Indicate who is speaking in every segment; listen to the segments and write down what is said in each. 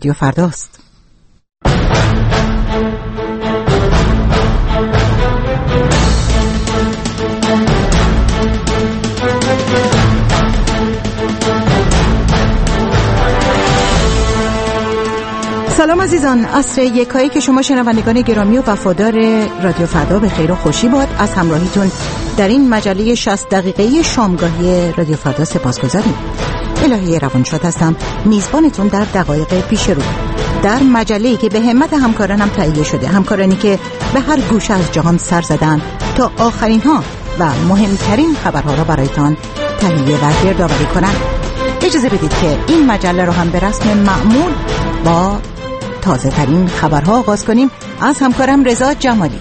Speaker 1: رادیو فرداست. سلام عزیزان، عصر یکایی که شما شنوندگان گرامی و وفادار رادیو فردا به خیر و خوشی باد. از همراهیتون در این مجله 60 دقیقه‌ای شامگاهی رادیو فردا سپاسگزاریم. الهی روانشاد هستم، میزبانتون در دقایق پیش رو، در مجله‌ای که به همت همکارانم تهیه شده، همکارانی که به هر گوشه از جهان سر زدن تا آخرین ها و مهمترین خبرها را برایتان تهیه و گردآوری کنند. اجازه بدید که این مجله رو هم به رسم معمول با تازه ترین خبرها آغاز کنیم. از همکارم رضا جمالی.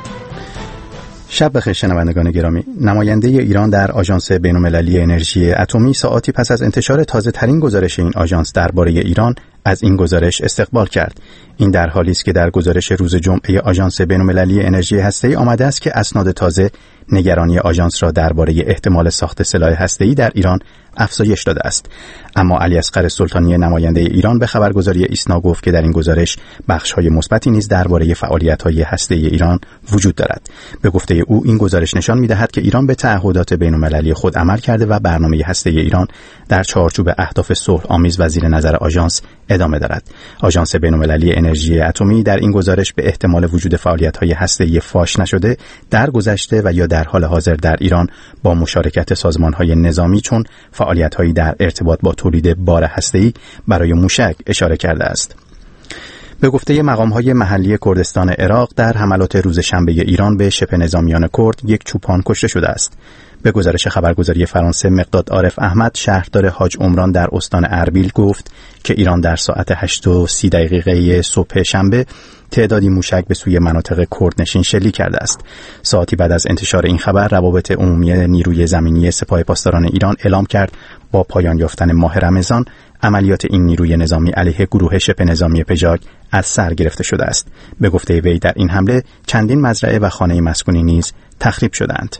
Speaker 2: شب بخیر شنوندگان گرامی. نماینده ایران در آژانس بین‌المللی انرژی اتمی ساعاتی پس از انتشار تازه ترین گزارش این آژانس درباره ایران از این گزارش استقبال کرد. این در حالی است که در گزارش روز جمعه آژانس بین‌المللی انرژی هسته‌ای آمده است که اسناد تازه نگرانی آژانس را درباره احتمال ساخت سلاح هسته‌ای در ایران افزایش داده است. اما علیاصغر سلطانی نماینده ایران به خبرگزاری ایسنا گفت که در این گزارش بخش‌های مثبتی نیز درباره فعالیت‌های هسته‌ای ایران وجود دارد. به گفته او این گزارش نشان می‌دهد که ایران به تعهدات بین‌المللی خود عمل کرده و برنامه هسته‌ای ایران در چارچوب اهداف صلح‌آمیز و زیر نظر آژانس ادامه دارد. آژانس بین‌المللی انرژی اتمی در این گزارش به احتمال وجود فعالیت‌های هسته‌ای فاش نشده در گذشته و یا در حال حاضر در ایران با مشارکت سازمان‌های نظامی چون فعالیت‌هایی در ارتباط با تولید بار هسته‌ای برای موشک اشاره کرده است. به گفته مقام‌های محلی کردستان عراق در حملات روز شنبه ایران به شبه نظامیان کرد یک چوپان کشته شده است. به گزارش خبرگزاری فرانسه مقداد عارف احمد شهردار حاج عمران در استان اربیل گفت که ایران در ساعت 8:30 صبح شنبه تعدادی موشک به سوی مناطق کردنشین شلیک کرده است. ساعتی بعد از انتشار این خبر روابط عمومی نیروی زمینی سپاه پاسداران ایران اعلام کرد با پایان یافتن ماه رمضان عملیات این نیروی نظامی علیه گروه شبه نظامی پژاک از سر گرفته شده است. به گفته وی در این حمله چندین مزرعه و خانه مسکونی نیز تخریب شدند.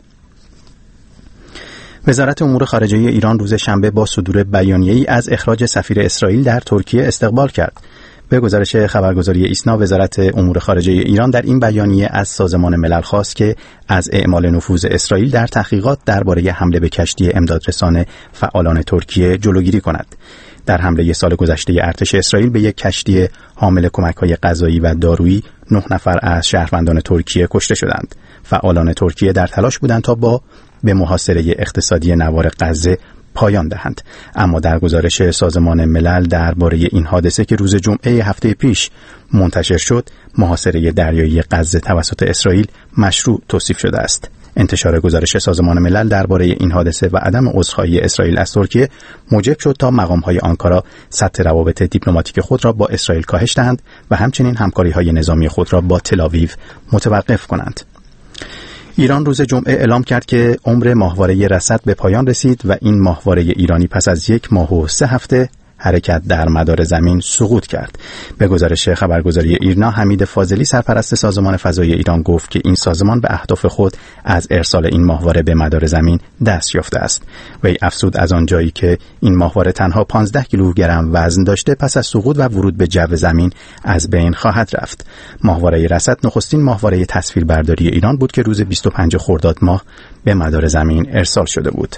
Speaker 2: وزارت امور خارجه ایران روز شنبه با صدور بیانیه‌ای از اخراج سفیر اسرائیل در ترکیه استقبال کرد. به گزارش خبرگزاری ایسنا وزارت امور خارجه ایران در این بیانیه از سازمان ملل خواست که از اعمال نفوذ اسرائیل در تحقیقات درباره حمله به کشتی امدادرسان فعالان ترکیه جلوگیری کند. در حمله سال گذشته ارتش اسرائیل به یک کشتی حامل کمک‌های غذایی و دارویی 9 نفر از شهروندان ترکیه کشته شدند. فعالان ترکیه در تلاش بودند تا به محاصره اقتصادی نوار غزه پایان دهند. اما در گزارش سازمان ملل درباره این حادثه که روز جمعه هفته پیش منتشر شد، محاصره دریایی غزه توسط اسرائیل مشروع توصیف شده است. انتشار گزارش سازمان ملل درباره این حادثه و عدم عذرخواهی اسرائیل از ترکیه موجب شد تا مقام‌های آنکارا سطح روابط دیپلماتیک خود را با اسرائیل کاهش دهند و همچنین همکاری‌های نظامی خود را با تل‌آویو متوقف کنند. ایران روز جمعه اعلام کرد که عمر ماهواره رصد به پایان رسید و این ماهواره ایرانی پس از 1 ماه و 3 هفته حرکت در مدار زمین سقوط کرد. به گزارش خبرگزاری ایرنا حمید فاضلی سرپرست سازمان فضایی ایران گفت که این سازمان به اهداف خود از ارسال این ماهواره به مدار زمین دست یافته است. وی افزود از آنجایی که این ماهواره تنها 15 کیلوگرم وزن داشته پس از سقوط و ورود به جو زمین از بین خواهد رفت. ماهواره رصد نخستین ماهواره تصویربرداری ایران بود که روز 25 خرداد ماه به مدار زمین ارسال شده بود.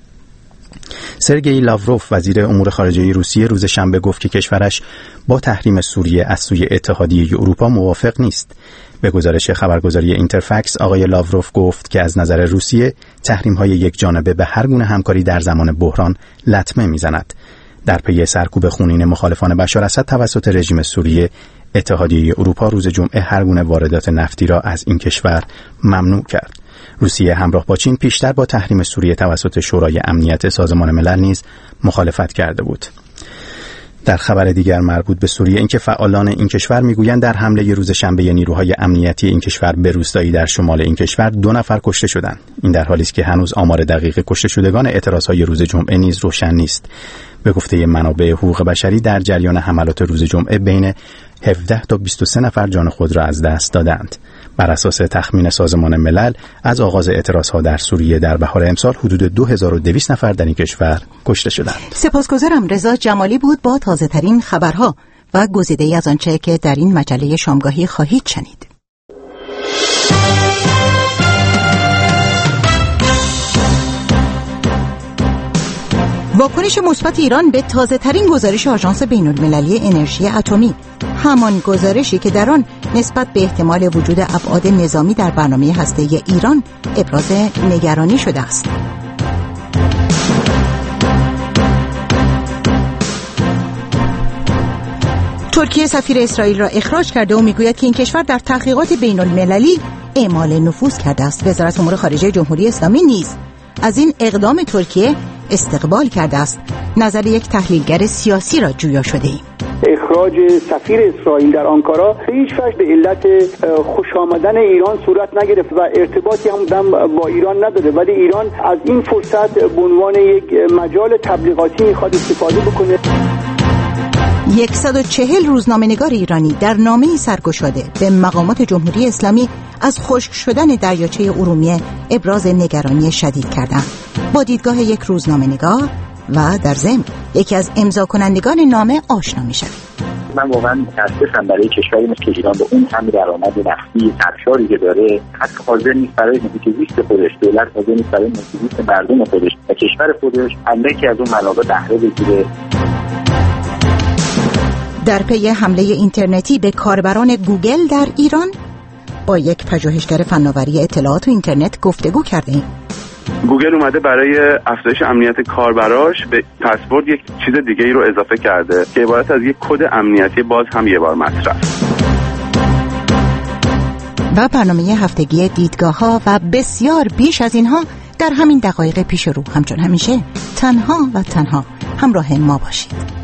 Speaker 2: سرگئی لاوروف وزیر امور خارجه روسیه روز شنبه گفت که کشورش با تحریم سوریه از سوی اتحادیه اروپا موافق نیست. به گزارش خبرگزاری اینترفکس آقای لاوروف گفت که از نظر روسیه تحریم‌های یکجانبه به هر گونه همکاری در زمان بحران لطمه می‌زند. در پی سرکوب خونین مخالفان بشار اسد توسط رژیم سوریه، اتحادیه اروپا روز جمعه هر گونه واردات نفتی را از این کشور ممنوع کرد. روسیه همراه با چین پیشتر با تحریم سوریه توسط شورای امنیت سازمان ملل نیز مخالفت کرده بود. در خبر دیگر مربوط به سوریه اینکه فعالان این کشور میگویند در حمله روز شنبه نیروهای امنیتی این کشور به روستایی در شمال این کشور 2 نفر کشته شدند. این در حالی است که هنوز آمار دقیق کشته شدگان اعتراضهای روز جمعه نیز روشن نیست. به گفته منابع حقوق بشری در جریان حملات روز جمعه بین 17 تا 23 نفر جان خود را از دست دادند. بر اساس تخمین سازمان ملل از آغاز اعتراضها در سوریه در بهار امسال حدود 2200 نفر در این کشور کشته شدند.
Speaker 1: سپاسگزارم. رضا جمالی بود با تازه ترین خبرها. و گزیده‌ای از آنچه که در این مجله شامگاهی خواهید شنید. واکنش مثبت ایران به تازه‌ترین گزارش آژانس بین‌المللی انرژی اتمی، همان گزارشی که در آن نسبت به احتمال وجود ابعاد نظامی در برنامه هسته‌ای ایران ابراز نگرانی شده است. ترکیه سفیر اسرائیل را اخراج کرده و میگوید که این کشور در تحقیقات بین‌المللی اعمال نفوذ کرده است. وزارت امور خارجه جمهوری اسلامی نیز از این اقدام ترکیه استقبال کرده است. نظر یک تحلیلگر سیاسی را جویا شده ایم.
Speaker 3: اخراج سفیر اسرائیل در آنکارا به هیچ وجه به علت خوش آمدن ایران صورت نگرفت و ارتباطی هم با ایران نداره، ولی ایران از این فرصت به عنوان یک مجال تبلیغاتی میخواد استفاده بکنه.
Speaker 1: 140 روزنامه‌نگار ایرانی در نامه‌ای سرگشاده به مقامات جمهوری اسلامی از خشک شدن دریاچه ارومیه ابراز نگرانی شدید کردند. با دیدگاه یک روزنامه‌نگار و در ضمن یکی از امضا کنندگان نامه آشنا می‌شویم.
Speaker 4: من واقعا متاسفم برای کشوری مثل ایران با اون همه درآمد نفتی سرشاری که داره، حتی حاضر نیست برای محیط زیست خودش، دولت حاضر نیست برای محیط زیست مردم خودش و کشور خودش اندکی از اون منابع بهره بگیره.
Speaker 1: در پی حمله اینترنتی به کاربران گوگل در ایران با یک پژوهشگر فناوری اطلاعات و اینترنت گفتگو کردیم.
Speaker 5: گوگل اومده برای افزایش امنیت کاربراش به پسورد یک چیز دیگه ای رو اضافه کرده که عبارت از یک کد امنیتی باز هم یه بار مصرف.
Speaker 1: و برنامه هفتگی دیدگاه‌ها و بسیار بیش از اینها در همین دقایق پیش رو. همچون همیشه تنها و تنها همراه ما باشید.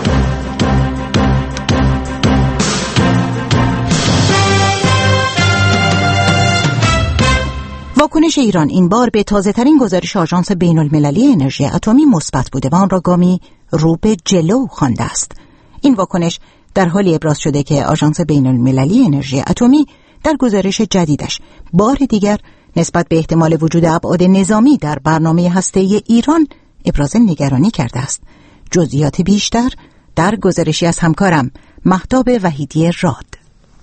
Speaker 1: واکنش ایران این بار به تازه‌ترین گزارش آژانس بین‌المللی انرژی اتمی مثبت بوده و آن را گامی رو به جلو خوانده است. این واکنش در حالی ابراز شده که آژانس بین‌المللی انرژی اتمی در گزارش جدیدش بار دیگر نسبت به احتمال وجود ابعاد نظامی در برنامه هسته‌ای ایران ابراز نگرانی کرده است. جزئیات بیشتر در گزارشی از همکارم مهتاب وحیدی راد.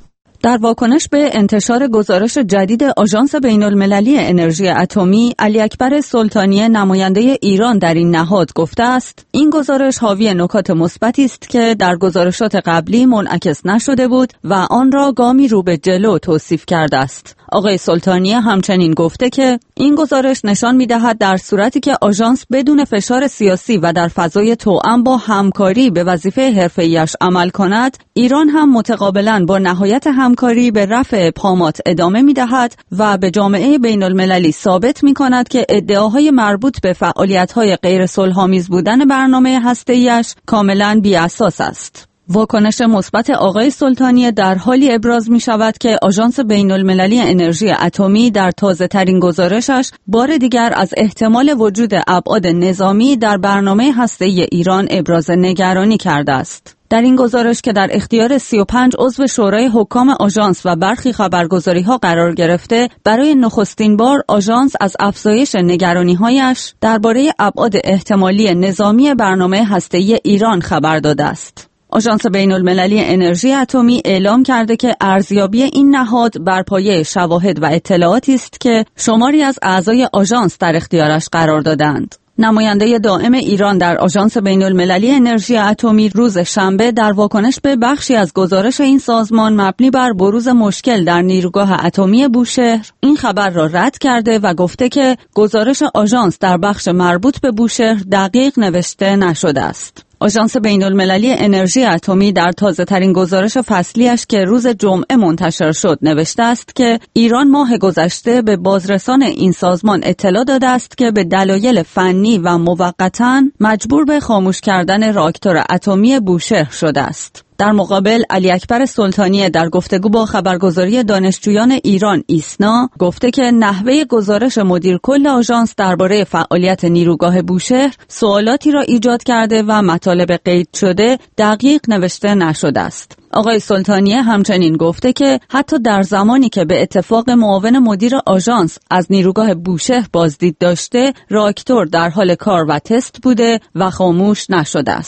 Speaker 6: در واکنش به انتشار گزارش جدید آژانس بین‌المللی انرژی اتمی، علی اکبر سلطانی نماینده ایران در این نهاد گفته است این گزارش حاوی نکات مثبتی است که در گزارشات قبلی منعکس نشده بود و آن را گامی رو به جلو توصیف کرده است. آقای سلطانی همچنین گفته که این گزارش نشان می‌دهد در صورتی که آژانس بدون فشار سیاسی و در فضای توأم با همکاری به وظیفه حرفه‌ایش عمل کند، ایران هم متقابلاً با نهایت همکاری به رفع پامات ادامه می‌دهد و به جامعه بین‌المللی ثابت می‌کند که ادعاهای مربوط به فعالیت‌های غیر صلح‌آمیز بودن برنامه هسته‌ایش کاملاً بی‌اساس است. واکنش مثبت آقای سلطانی در حالی ابراز می شود که آژانس بین‌المللی انرژی اتمی در تازه‌ترین گزارشش بار دیگر از احتمال وجود ابعاد نظامی در برنامه هسته‌ای ایران ابراز نگرانی کرده است. در این گزارش که در اختیار 35 عضو شورای حکام آژانس و برخی خبرگزاری‌ها قرار گرفته، برای نخستین بار آژانس از افزایش نگرانی‌هایش درباره ابعاد احتمالی نظامی برنامه هسته‌ای ایران خبر داده است. آژانس بین‌المللی انرژی اتمی اعلام کرده که ارزیابی این نهاد بر پایه شواهد و اطلاعاتی است که شماری از اعضای آژانس در اختیارش قرار دادند. نماینده دائم ایران در آژانس بین‌المللی انرژی اتمی روز شنبه در واکنش به بخشی از گزارش این سازمان مبنی بر بروز مشکل در نیروگاه اتمی بوشهر این خبر را رد کرده و گفته که گزارش آژانس در بخش مربوط به بوشهر دقیق نوشته نشده است. آژانس بین‌المللی انرژی اتمی در تازه‌ترین گزارش فصلیش که روز جمعه منتشر شد نوشته است که ایران ماه گذشته به بازرسان این سازمان اطلاع داده است که به دلایل فنی و موقتاً مجبور به خاموش کردن راکتور اتمی بوشهر شده است. در مقابل علی اکبر سلطانی در گفتگو با خبرگزاری دانشجویان ایران ایسنا گفته که نحوه گزارش مدیر کل آژانس درباره فعالیت نیروگاه بوشهر سوالاتی را ایجاد کرده و مطالب قید شده دقیق نوشته نشده است. آقای سلطانی همچنین گفته که حتی در زمانی که به اتفاق معاون مدیر آژانس از نیروگاه بوشهر بازدید داشته، راکتور در حال کار و تست بوده و خاموش نشده است.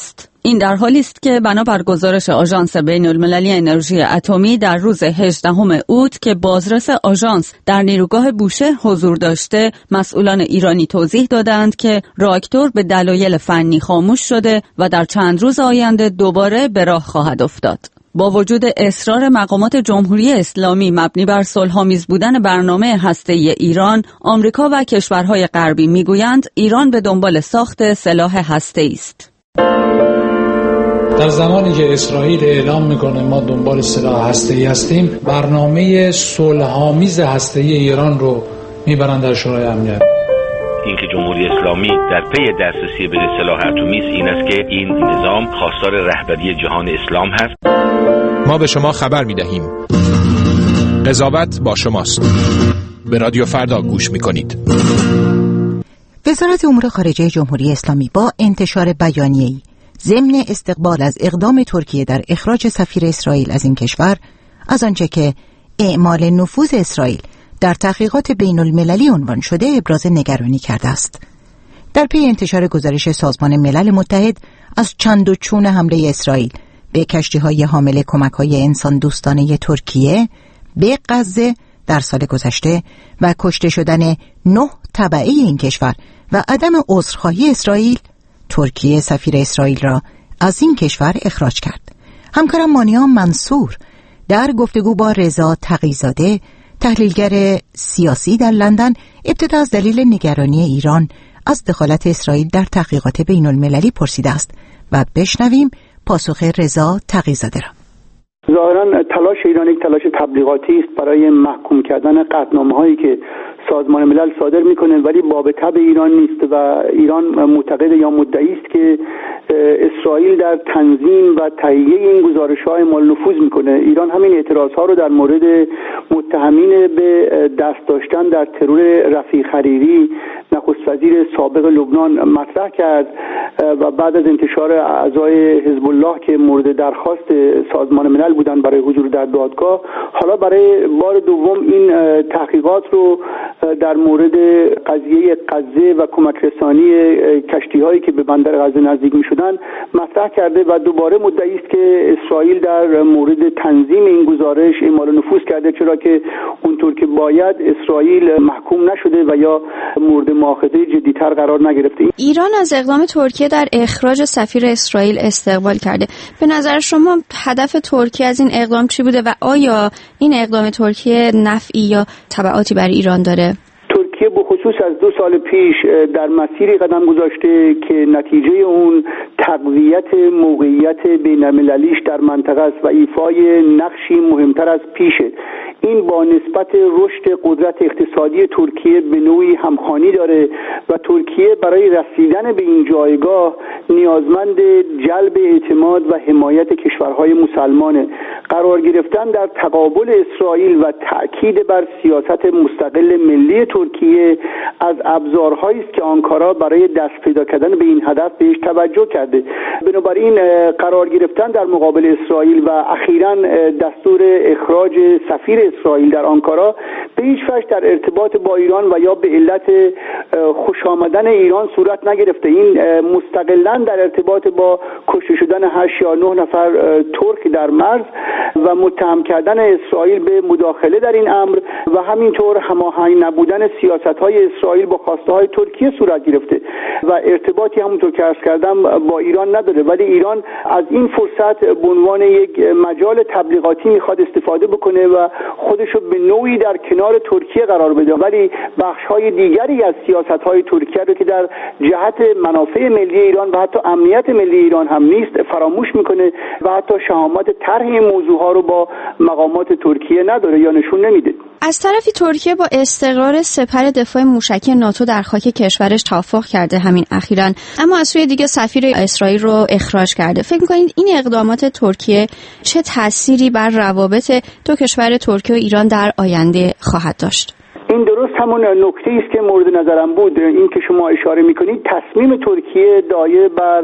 Speaker 6: این در حالی است که بنابر گزارش آژانس بین‌المللی انرژی اتمی در روز 18 اوت که بازرس آژانس در نیروگاه بوشهر حضور داشته، مسئولان ایرانی توضیح دادند که راکتور به دلایل فنی خاموش شده و در چند روز آینده دوباره به راه خواهد افتاد. با وجود اصرار مقامات جمهوری اسلامی مبنی بر صلح‌آمیز بودن برنامه هسته‌ای ایران، آمریکا و کشورهای غربی میگویند ایران به دنبال ساخت سلاح هسته‌ای است.
Speaker 7: در زمانی که اسرائیل اعلام میکنه ما دنبال سلاح هسته‌ای هستیم، برنامه صلح‌آمیز هسته‌ای ایران رو میبرن در شورای امنیت.
Speaker 8: اینکه جمهوری اسلامی در پی دسترسی به سلاح اتمی است، این است که این نظام خواستار رهبری جهان اسلام هست.
Speaker 9: ما به شما خبر میدهیم. قضاوت با شماست. به رادیو فردا گوش میکنید.
Speaker 1: وزارت امور خارجه جمهوری اسلامی با انتشار بیانیه‌ای ضمن استقبال از اقدام ترکیه در اخراج سفیر اسرائیل از این کشور، از آنچه که اعمال نفوذ اسرائیل در تحقیقات بین المللی عنوان شده ابراز نگرانی کرده است. در پی انتشار گزارش سازمان ملل متحد از چند و چون حمله اسرائیل به کشتی‌های حامل کمک‌های انسان دوستانه ترکیه به غزه در سال گذشته و کشته شدن 9 تبعه این کشور و عدم عذرخواهی اسرائیل، ترکیه سفیر اسرائیل را از این کشور اخراج کرد. همکارم مانیا منصور در گفتگو با رضا تقی‌زاده، تحلیلگر سیاسی در لندن، ابتدا از دلیل نگرانی ایران از دخالت اسرائیل در تحقیقات بین المللی پرسیده است و بشنویم پاسخ رضا تقی‌زاده را.
Speaker 3: ظاهراً تلاش ایران یک تلاش تبلیغاتی است برای محکوم کردن قطعنامه‌هایی که سازمان ملل صادر میکنه، ولی باب طبع ایران نیست و ایران معتقد یا مدعی است که اسرائیل در تنظیم و تهیه این گزارش‌ها اعمال نفوذ میکنه. ایران همین اعتراض‌ها رو در مورد متهمین به دست داشتن در ترور رفیق حریری، نخست وزیر سابق لبنان، مطرح کرد و بعد از انتشار اعضای حزب الله که مورد درخواست سازمان ملل بودن برای حضور در دادگاه، حالا برای بار دوم این تحقیقات رو در مورد قضیه غزه و کمک رسانی کشتی‌هایی که به بندر غزه نزدیک می‌شدن مطرح کرده و دوباره مدعی است که اسرائیل در مورد تنظیم این گزارش اعمال نفوذ کرده، چرا که اونطور که باید اسرائیل محکوم نشده و یا مورد مؤاخذه جدی‌تر قرار نگرفته.
Speaker 10: ایران از اقدام ترکیه در اخراج سفیر اسرائیل استقبال کرده. به نظر شما هدف ترکیه از این اقدام چی بوده و آیا این اقدام ترکیه نفعی یا تبعاتی برای ایران داره؟
Speaker 3: ترکیه به خصوص از 2 سال پیش در مسیری قدم گذاشته که نتیجه اون تقویت موقعیت بین‌المللیش در منطقه است و ایفای نقشی مهمتر از پیشه. این با نسبت رشد قدرت اقتصادی ترکیه به نوعی همخوانی داره و ترکیه برای رسیدن به این جایگاه نیازمند جلب اعتماد و حمایت کشورهای مسلمانه. قرار گرفتن در تقابل اسرائیل و تأکید بر سیاست مستقل ملی ترکیه از ابزارهایی است که آنکارا برای دست پیدا کردن به این هدف بهش توجه کرده. بنابراین قرار گرفتن در مقابل اسرائیل و اخیراً دستور اخراج سفیر اسرائیل در آنکارا به هیچ وجه در ارتباط با ایران و یا به علت خوش آمدن ایران صورت نگرفته. این مستقلاً در ارتباط با کشته شدن 8 یا 9 نفر ترک در مرز و متهم کردن اسرائیل به مداخله در این امر و همینطور هماهنگ نبودن سیاست‌های اسرائیل با خواسته‌های ترکیه صورت گرفته و ارتباطی همونطور که عرض کردم با ایران نداره، ولی ایران از این فرصت به عنوان یک مجال تبلیغاتی میخواد استفاده بکنه و خودشو به نوعی در کنار ترکیه قرار بده، ولی بخش‌های دیگری از سیاست‌های ترکیه رو که در جهت منافع ملی ایران و حتی امنیت ملی ایران هم نیست فراموش میکنه و حتی شهامت طرح این موضوعها رو با مقامات ترکیه نداره یا نشون نمیده.
Speaker 10: از طرفی ترکیه با استقرار سپر دفاع موشکی ناتو در خاک کشورش توافق کرده همین اخیراً، اما از سوی دیگه سفیر اسرائیل رو اخراج کرده. فکر می‌کنید این اقدامات ترکیه چه تأثیری بر روابط دو کشور ترکیه و ایران در آینده خواهد داشت؟
Speaker 3: این درست همون نکته است که مورد نظرم بود. این که شما اشاره میکنید تصمیم ترکیه دایره بر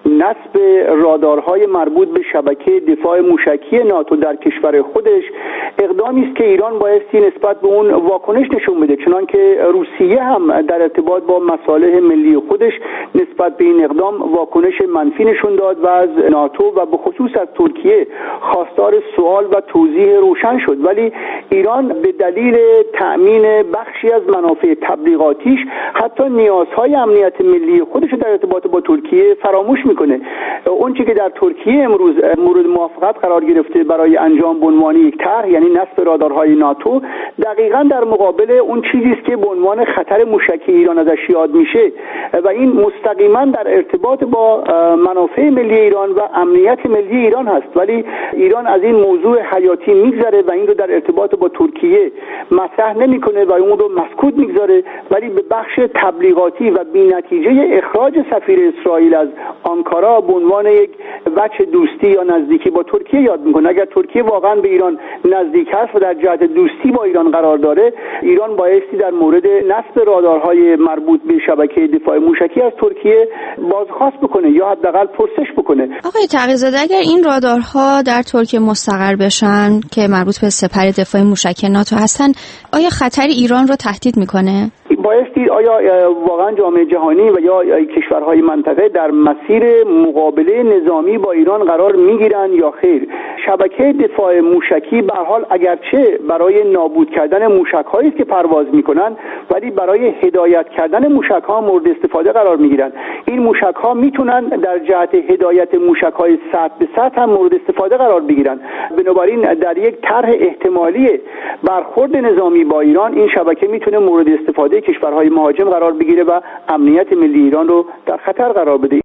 Speaker 3: نصب رادارهای مربوط به شبکه دفاع موشکی ناتو در کشور خودش اقدامی است که ایران بایستی نسبت به اون واکنش نشون بده، چنانکه روسیه هم در ارتباط با مصالح ملی خودش نسبت به این اقدام واکنش منفی نشون داد و از ناتو و به خصوص از ترکیه خواستار سوال و توضیح روشن شد. ولی ایران به دلیل تأمین بخشی از منافع تبلیغاتیش حتی نیازهای امنیت ملی خودش در ارتباط با ترکیه فراموش میکنه. اون چیزی که در ترکیه امروز مورد موافقت قرار گرفته برای انجام به عنوان یک طرح، یعنی نصب رادارهای ناتو، دقیقاً در مقابل اون چیزی است که به عنوان خطر موشکی ایران ازش یاد میشه و این مستقیما در ارتباط با منافع ملی ایران و امنیت ملی ایران هست. ولی ایران از این موضوع حیاتی میگذره و این رو در ارتباط با ترکیه مطرح نمیکنه و اون رو مسکوت میگذاره، ولی به بخش تبلیغاتی و بی‌نتیجه اخراج سفیر اسرائیل از آنکارا به عنوان یک وجه دوستی یا نزدیکی با ترکیه یاد میکنه. اگر ترکیه واقعا به ایران نزدیک هست و در جهت دوستی با ایران قرار داره، ایران بایستی در مورد نصب رادارهای مربوط به شبکه دفاع موشکی از ترکیه بازخواست بکنه یا حداقل پرسش بکنه.
Speaker 10: آقای تقی‌زاده، اگر این رادارها در ترکیه مستقر بشن که مربوط به سپر دفاع موشکی ناتو هستن، آیا خطر ایران رو تهدید میکنه؟
Speaker 3: بایستی آیا واقعا جامعه جهانی و یا کشورهای منطقه در مسیر مقابله نظامی با ایران قرار میگیرن یا خیر؟ شبکه دفاع موشکی به هر حال اگرچه برای نابود کردن موشک‌هایی که پرواز میکنن، ولی برای هدایت کردن موشک‌ها مورد استفاده قرار میگیرن. این موشک‌ها میتونن در جهت هدایت موشک‌های سطح به سطح هم مورد استفاده قرار بگیرن. بنابراین در یک طرح احتمالی برخورد نظامی با ایران، این شبکه میتونه مورد استفاده کشورهای مهاجم قرار بگیره و امنیت ملی ایران رو در خطر قرار بده.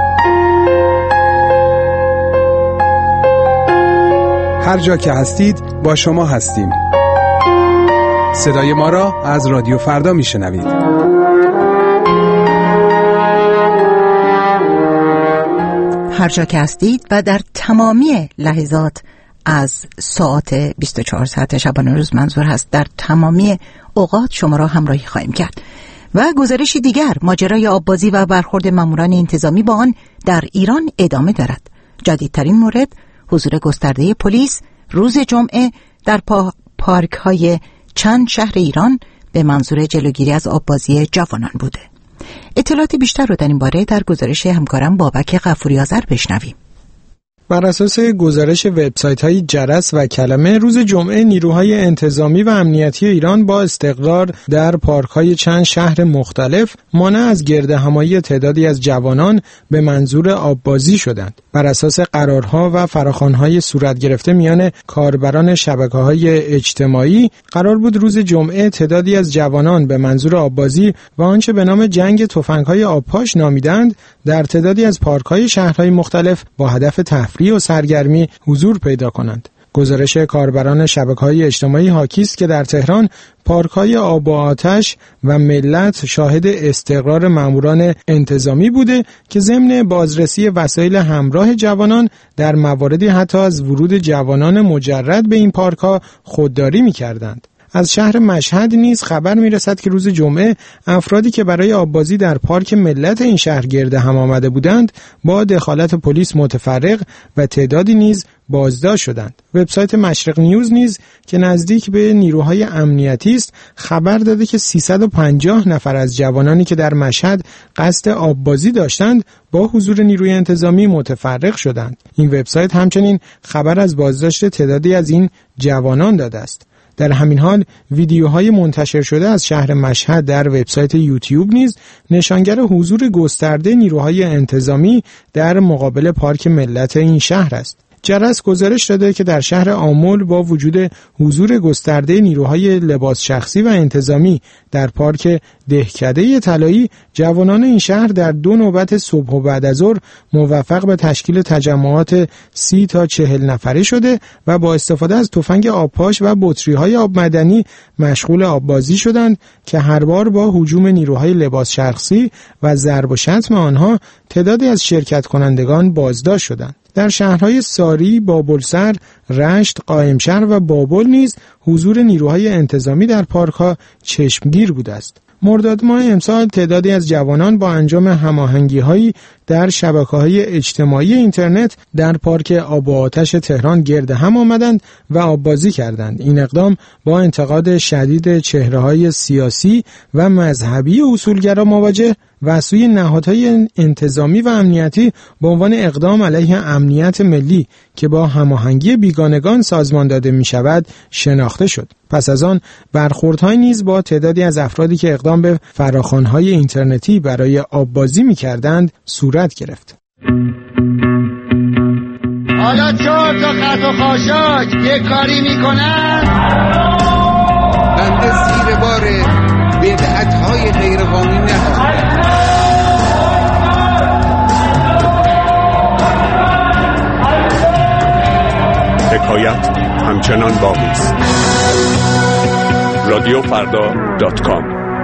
Speaker 11: هر جا که هستید با شما هستیم. صدای ما را از رادیو فردا میشنوید.
Speaker 1: هر جا که هستید و در تمامی لحظات از ساعت 24 ساعت شبانه روز منظور هست، در تمامی اوقات شما را همراهی خواهیم کرد. و گزارشی دیگر، ماجرای آببازی و برخورد ماموران انتظامی با آن در ایران ادامه دارد. جدیدترین مورد حضور گسترده پلیس روز جمعه در پارک های چند شهر ایران به منظور جلوگیری از آببازی جوانان بوده. اطلاعات بیشتر رو در این باره در گزارش همکارم بابک غفوری آذر بشنویم.
Speaker 12: بر اساس گزارش وبسایت‌های جرس و کلمه، روز جمعه نیروهای انتظامی و امنیتی ایران با استقرار در پارک‌های چند شهر مختلف مانع از گردهمایی تعدادی از جوانان به منظور آببازی شدند. بر اساس قرارها و فراخوان‌های صورت گرفته میان کاربران شبکه‌های اجتماعی، قرار بود روز جمعه تعدادی از جوانان به منظور آببازی و آنچه به نام جنگ تفنگ‌های آبپاش نامیدند در تعدادی از پارک‌های شهرهای مختلف با هدف تفریح و سرگرمی حضور پیدا کنند. گزارش کاربران شبکه‌های اجتماعی حاکی است که در تهران پارک‌های آب و آتش و ملت شاهد استقرار ماموران انتظامی بوده که ضمن بازرسی وسایل همراه جوانان در مواردی حتی از ورود جوانان مجرد به این پارک‌ها خودداری می‌کردند. از شهر مشهد نیز خبر میرسد که روز جمعه افرادی که برای آببازی در پارک ملت این شهر گرد هم آمده بودند با دخالت پلیس متفرق و تعدادی نیز بازداشت شدند. وبسایت مشرق نیوز نیز که نزدیک به نیروهای امنیتی است خبر داده که 350 نفر از جوانانی که در مشهد قصد آببازی داشتند با حضور نیروی انتظامی متفرق شدند. این وبسایت همچنین خبر از بازداشت تعدادی از این جوانان داده است. در همین حال ویدیوهای منتشر شده از شهر مشهد در وبسایت یوتیوب نیز نشانگر حضور گسترده نیروهای انتظامی در مقابل پارک ملت این شهر است. جرس گزارش داده که در شهر آمل با وجود حضور گسترده نیروهای لباس شخصی و انتظامی در پارک دهکده طلایی، جوانان این شهر در 2 نوبت صبح و بعد از ظهر موفق به تشکیل تجمعات 30 تا 40 نفره شده و با استفاده از تفنگ آبپاش و بطری‌های آب معدنی مشغول آببازی شدند که هر بار با هجوم نیروهای لباس شخصی و ضرب و شتم آنها تعدادی از شرکت کنندگان بازداشت شدند. در شهرهای ساری، بابلسر، رشت، قائمشهر و بابل نیز حضور نیروهای انتظامی در پارک‌ها چشمگیر بوده است. مرداد ماه امسال تعدادی از جوانان با انجام هماهنگی‌هایی در شبکه‌های اجتماعی اینترنت در پارک آب و آتش تهران گرد هم آمدند و آببازی کردند. این اقدام با انتقاد شدید چهره‌های سیاسی و مذهبی اصولگرا مواجه و سوی نهادهای انتظامی و امنیتی به عنوان اقدام علیه امنیت ملی که با هماهنگی بیگانگان سازمان داده می شود شناخته شد. پس از آن برخوردهای نیز با تعدادی از افرادی که اقدام به فراخوان‌های اینترنتی برای آببازی می کردند صورت گرفت.
Speaker 13: حالا 4 تا خط و خاشاک یک کاری می کنن
Speaker 14: بنده زیر بار بدعت‌های غیرقانونی نخواهم.
Speaker 9: حکایت همچنان باقی است. رادیوفردا.com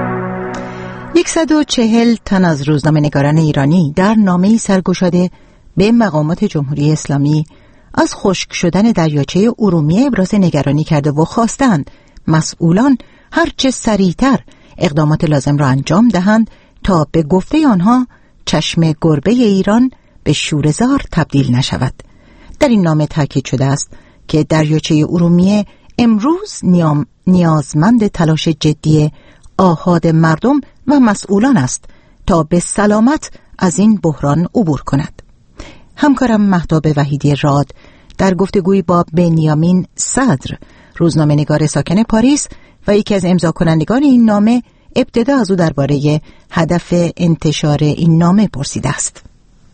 Speaker 1: 140 تن از روزنامه‌نگاران ایرانی در نامه‌ای سرگشاده به مقامات جمهوری اسلامی از خشک شدن دریاچه ارومیه ابراز نگرانی کرده و خواستند مسئولان هرچه سریعتر اقدامات لازم را انجام دهند تا به گفته آنها چشم گربه ایران به شوره‌زار تبدیل نشود. در این نامه تاکید شده است که دریاچه ارومیه امروز نیازمند تلاش جدی آحاد مردم و مسئولان است تا به سلامت از این بحران عبور کند. همکارم مهتاب وحیدی راد در گفتگوی با بنیامین صدر، روزنامه‌نگار ساکن پاریس و یکی از امضاکنندگان این نامه، ابتدا از او درباره هدف انتشار این نامه پرسیده است.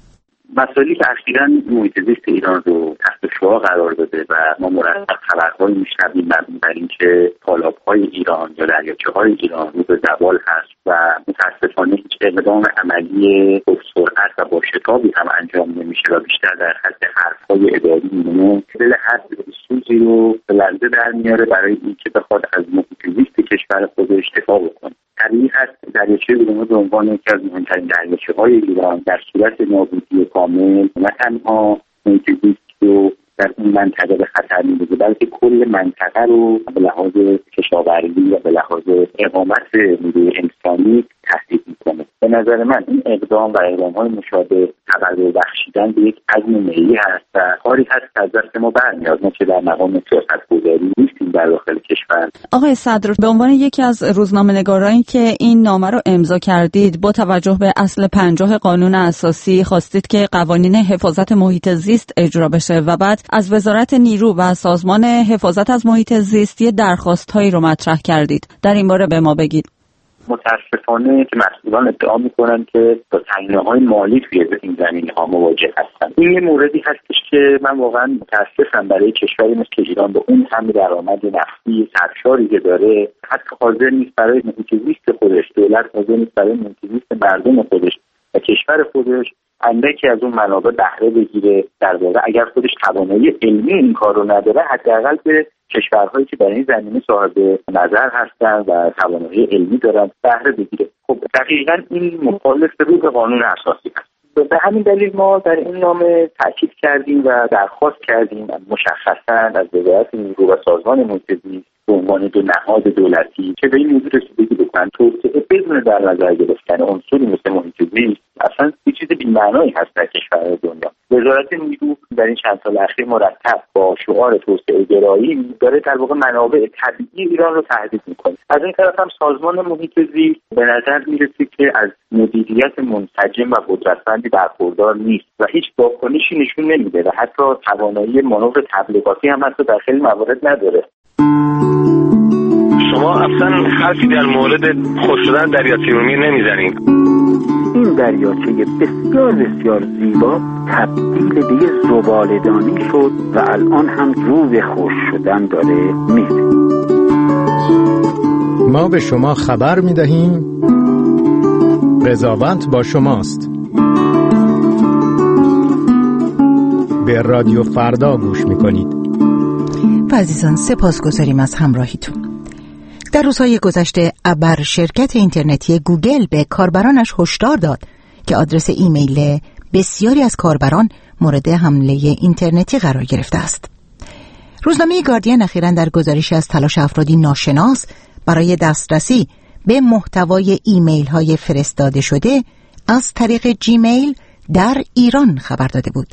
Speaker 4: مسائلی که اخیراً محیط زیست ایران رو تحت شعاع قرار داده و ما مرتب خبرهایی میشنویم مبنی بر اینکه تالاب‌های ایران یا دریاچه‌های ایران رو به زوال هست و متأسفانه هیچ اقدام عملی پرسرعت و با شتابی هم انجام نمیشه و بیشتر در حد حرف‌های اداری میمونه، دل هر سوزی رو به لرزه در میاره برای اینکه بخواد از محیط زیست کشور خودش دفاع بکنه. طبیعی هست دریاچه ارومیه به عنوان یکی از مهمترین دریاچه‌های ایران در صورت نابودی کامل نه تنها محیط زیست رو در این منطقه به خطر می‌اندازه بلکه کل منطقه رو به لحاظ کشاورزی و به لحاظ اقامت نیروی انسانی تهدید می‌کنه. به نظر من این اقدام و اقدام‌های مشابه تبرع بخشیدن به یک عزم ملی هست و کاری هست که از دست ما برمیاد. ما که در مقام سیاست‌گذاری نیستیم در داخل کشور.
Speaker 6: آقای صدر، به عنوان یکی از روزنامه‌نگارانی که این نامه رو امضا کردید، با توجه به اصل 50 قانون اساسی خواستید که قوانین حفاظت محیط زیست اجرا بشه و بعد از وزارت نیرو و سازمان حفاظت از محیط زیست یه درخواست‌هایی رو مطرح کردید. در این باره به ما بگید.
Speaker 4: متاسفانه که مسئولان ادعا میکنن که با تنگناهای مالی توی این زمینه‌ها مواجه هستن. این یه موردی هستش که من واقعا متاسفم برای کشوری مثل ایران با اون همه درآمد نفتی سرشاری که داره، حتی حاضر نیست برای محیط زیست خودش، دولت حاضر نیست برای محیط زیست مردم خودش و کشور خودش اندکی از اون منابع بهره بگیره. در واقع اگر خودش توانایی علمی این کار رو نداره، حداقل به کشورهایی که در این زمینه صاحب نظر هستند و توانایی علمی دارن بهره بگیره. خب دقیقاً این مخالف روح قانون اساسی است. به همین دلیل ما در این نامه تاکید کردیم و درخواست کردیم مشخصاً از وزارت نیرو و سازمان محیط زیست به عنوان دو نهاد دولتی که به این موضوع رسیدگی بکنن، توسعه بدون در نظر گرفتن عنصری مثل محیط زیست اصلا یه چیز بی‌معنایی هست در کشورهای دنیا. وزارت نیرو در این چند سال اخیر مرتب با شعار توسعه گرایی داره در واقع منابع طبیعی ایران رو تهدید میکنه. از این طرف هم سازمان محیط زیست به نظر میرسه که از مدیریت منسجم و قدرتمندی برخوردار نیست و هیچ واکنشی نشون نمیده و حتی توانایی مانور تبلیغاتی هم حتی در خیلی موارد نداره.
Speaker 8: شما اصلا حرفی در مورد خشک شدن دریاچه ارومیه نمیزنید.
Speaker 15: این دریاچه بسیار بسیار زیبا تبدیل به یه زباله‌دانی شد و الان هم رو به خشک شدن داره میره.
Speaker 12: ما به شما خبر میدهیم، قضاوت با شماست. به رادیو فردا گوش میکنید.
Speaker 1: و عزیزان سپاسگزاریم از همراهیتون. در روزهای گذشته ابر شرکت اینترنتی گوگل به کاربرانش هشدار داد که آدرس ایمیل بسیاری از کاربران مورد حمله اینترنتی قرار گرفته است. روزنامه گاردین اخیراً در گزارشی از تلاش افرادی ناشناس برای دسترسی به محتوای ایمیل های فرستاده شده از طریق جیمیل در ایران خبر داده بود.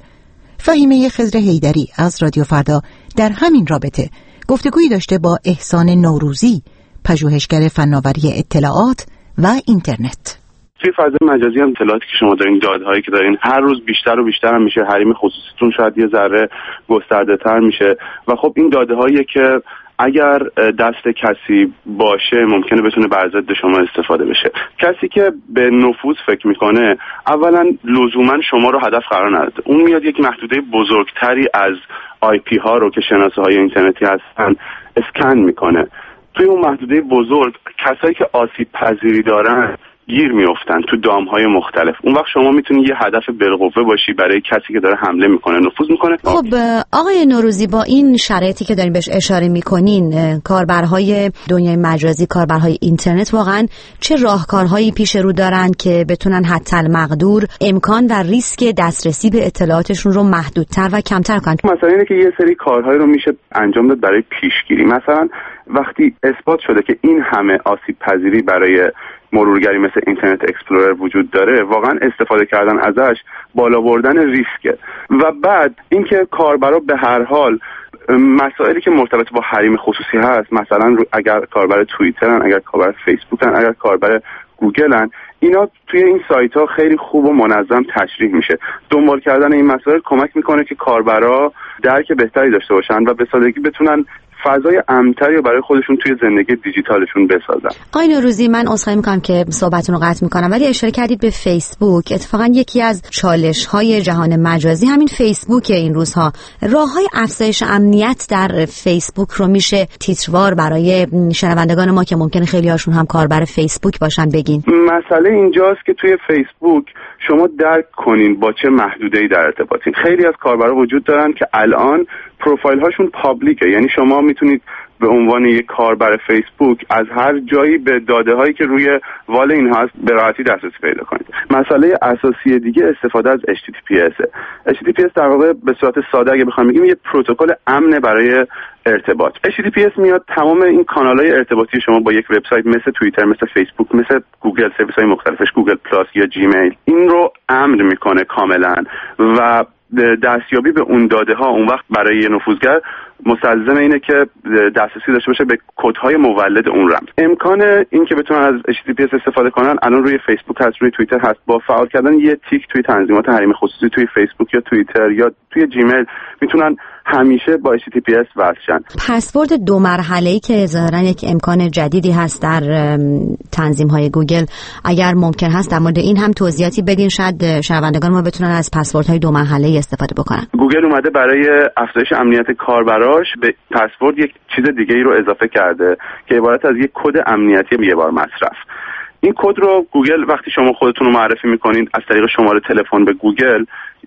Speaker 1: فهیمه خضر حیدری از رادیو فردا در همین رابطه گفتگویی داشته با احسان نوروزی، پژوهشگر فناوری اطلاعات و اینترنت.
Speaker 5: توی فضای مجازی هم اطلاعاتی که شما دارین، دادهایی که دارین، هر روز بیشتر و بیشتر هم میشه. حریم خصوصیتون شاید یه ذره گسترده‌تر میشه و خب این داده‌هایی که اگر دست کسی باشه ممکنه بتونه بر ضد شما استفاده بشه. کسی که به نفوذ فکر میکنه اولا لزوما شما رو هدف قرار نداده، اون میاد یک محدوده بزرگتری از آی پی ها رو که شناسه های اینترنتی هستن اسکن میکنه. توی اون محدوده بزرگ کسایی که آسیب پذیری دارن گیر میافتن تو دام‌های مختلف. اون وقت شما میتونی یه هدف بالقوه باشی برای کسی که داره حمله میکنه، نفوذ میکنه.
Speaker 16: خب آقای نوروزی، با این شرایطی که دارین بهش اشاره میکنین، کاربرهای دنیای مجازی، کاربرهای اینترنت واقعا چه راهکارهایی پیش رو دارن که بتونن حتی المقدور امکان و ریسک دسترسی به اطلاعاتشون رو محدودتر و کمتر کنن؟
Speaker 5: مثلا اینه که یه سری کارهایی رو میشه انجام داد برای پیشگیری. مثلا وقتی اثبات شده که این همه آسیب پذیری برای مرورگری مثل اینترنت اکسپلورر وجود داره، واقعا استفاده کردن ازش بالا بردن ریسکه. و بعد اینکه کاربرا به هر حال مسائلی که مرتبط با حریم خصوصی هست، مثلا اگر کاربر توییترن، اگر کاربر فیسبوکن، اگر کاربر گوگلن، اینا توی این سایت ها خیلی خوب و منظم تشریح میشه. دنبال کردن این مسائل کمک میکنه که کاربرا درک بهتری داشته باشن و به سادگی بتونن فضای امن‌تری رو برای خودشون توی زندگی دیجیتالشون بسازن.
Speaker 16: آقای نوروزی، من عذرخواهی میکنم که صحبتتون رو قطع میکنم، ولی اشاره کردید به فیسبوک. اتفاقا یکی از چالش‌های جهان مجازی همین فیسبوک این روزها. راه‌های افزایش امنیت در فیسبوک رو میشه تیتروار برای شنوندگان ما که ممکنه خیلی هاشون هم کاربر فیسبوک باشن بگین؟
Speaker 5: مسئله اینجاست که توی فیسبوک شما درک کنین با چه محدوده‌ای در ارتباطین. خیلی از کاربرا وجود دارن که الان پروفایل هاشون پابلیکه، یعنی شما میتونید به عنوان یک کاربر فیسبوک از هر جایی به داده هایی که روی وال این هست به راحتی دسترسی پیدا کنید. مسئله اساسی دیگه استفاده از HTTPS. HTTPS در واقع به صورت ساده اگه بخوام بگیم یه پروتکل امن برای ارتباط. HTTPS میاد تمام این کانال‌های ارتباطی شما با یک وبسایت مثل توییتر، مثل فیسبوک، مثل گوگل، سرویس‌های مختلفش، گوگل پلاس یا جیمیل، این رو امن میکنه کاملا و دستیابی به اون داده ها اون وقت برای یه نفوذگر مستلزم اینه که دسترسی داشته باشه به کدهای مولد اون رمز. امکان این که بتونن از HTTPS استفاده کنن الان روی فیسبوک هست، روی توییتر هست. با فعال کردن یه تیک توی تنظیمات حریم خصوصی توی فیسبوک یا توییتر یا توی جیمیل میتونن همیشه با HTTPS وصل شن.
Speaker 16: پسورد 2 مرحله‌ای که ظاهراً یک امکان جدیدی هست در تنظیم‌های گوگل، اگر ممکن هست در مورد این هم توضیحاتی بدین، شاید شنوندگان ما بتونن از پسوردهای 2 مرحله‌ای استفاده بکنن.
Speaker 5: گوگل اومده برای افزایش امنیت کاربراش به پسورد یک چیز دیگه‌ای رو اضافه کرده که عبارت از یک کد امنیتی یه بار مصرف. این کد رو گوگل وقتی شما خودتون رو معرفی می‌کنید از طریق شماره تلفن به گوگل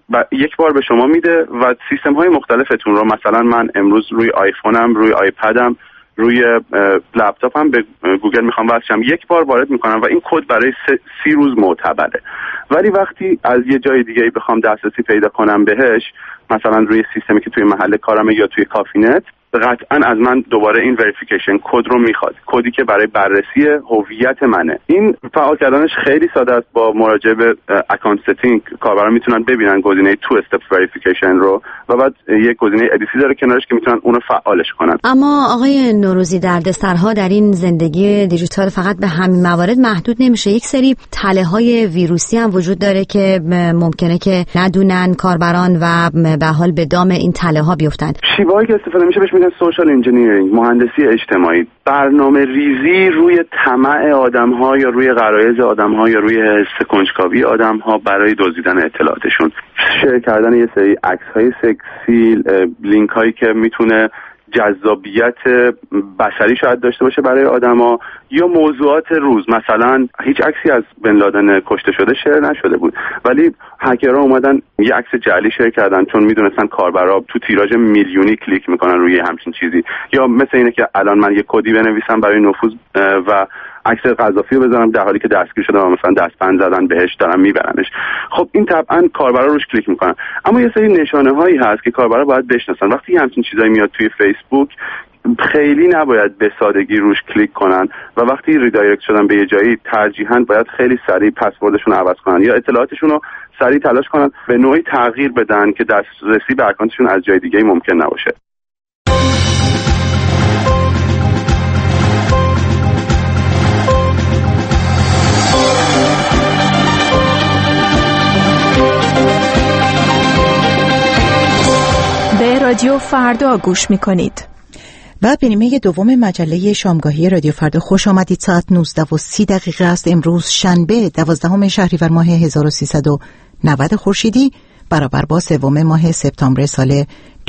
Speaker 5: یک بار به شما میده و سیستم‌های مختلفتون رو، مثلا من امروز روی آیفونم، روی آیپدم، روی لپتاپم به گوگل میخوام وصل شم، یک بار وارد میکنم و این کد برای 30 روز معتبره. ولی وقتی از یه جای دیگه بخوام دسترسی پیدا کنم بهش، مثلا روی سیستمی که توی محل کارمه یا توی کافینت، قطعا از من دوباره این وریفیکیشن کد رو میخواد، کدی که برای بررسی هویت منه. این فعال کردنش خیلی ساده است. با مراجعه به اکانت ستینگ کاربران میتونن ببینن گزینه 2 استپ وریفیکیشن رو و بعد یک گزینه ادیسی داره کنارش که میتونن اونو فعالش کنن.
Speaker 16: اما آقای نوروزی، دردسرها در این زندگی دیجیتال فقط به همین موارد محدود نمیشه. یک سری تله‌های ویروسی هم وجود داره که ممکنه که ندونن کاربران و به حال به دام این تله‌ها بیفتن.
Speaker 5: شیوهایی که استفاده میشه بهش میگن سوشال انجینیرینگ، مهندسی اجتماعی، برنامه ریزی روی طمع آدم‌ها یا روی غرایز آدم‌ها یا روی حس کنجکاوی آدم‌ها برای دزدیدن اطلاعاتشون. شیر کردن یه سری عکس‌های سکسی، لینک‌هایی که میتونه جذابیت بصری شاید داشته باشه برای آدما، یا موضوعات روز. مثلا هیچ عکسی از بن لادن کشته شده شیر نشده بود ولی هکرها اومدن یه عکس جعلی شیر کردن چون میدونستن کاربرا تو تیراژ میلیونی کلیک میکنن روی همچین چیزی. یا مثل اینه که الان من یه کدی بنویسم برای نفوذ و عکس قذافی رو بذارم در حالی که دستگیر شده و مثلا دستبند زدن بهش دارن میبرنش. خب این طبعا کاربرا روش کلیک میکنن، اما یه سری نشانه هایی هست که کاربرا باید بشناسن. وقتی همچین چیزایی میاد توی فیسبوک خیلی نباید به سادگی روش کلیک کنن و وقتی ریدایرکت شدن به یه جایی ترجیحاً باید خیلی سریع پسوردشون رو عوض کنن یا اطلاعاتشون رو سریع تلاش کنن به نوعی تغییر بدن که دسترسی به اکانتشون از جای دیگه ممکن نباشه.
Speaker 17: به رادیو فردا گوش میکنید.
Speaker 1: و به نیمه دوم مجله شامگاهی رادیو فردا خوش آمدید. ساعت 19:30 است. امروز شنبه 12 شهریور ماه 1390 خورشیدی برابر با 3 ماه سپتامبر سال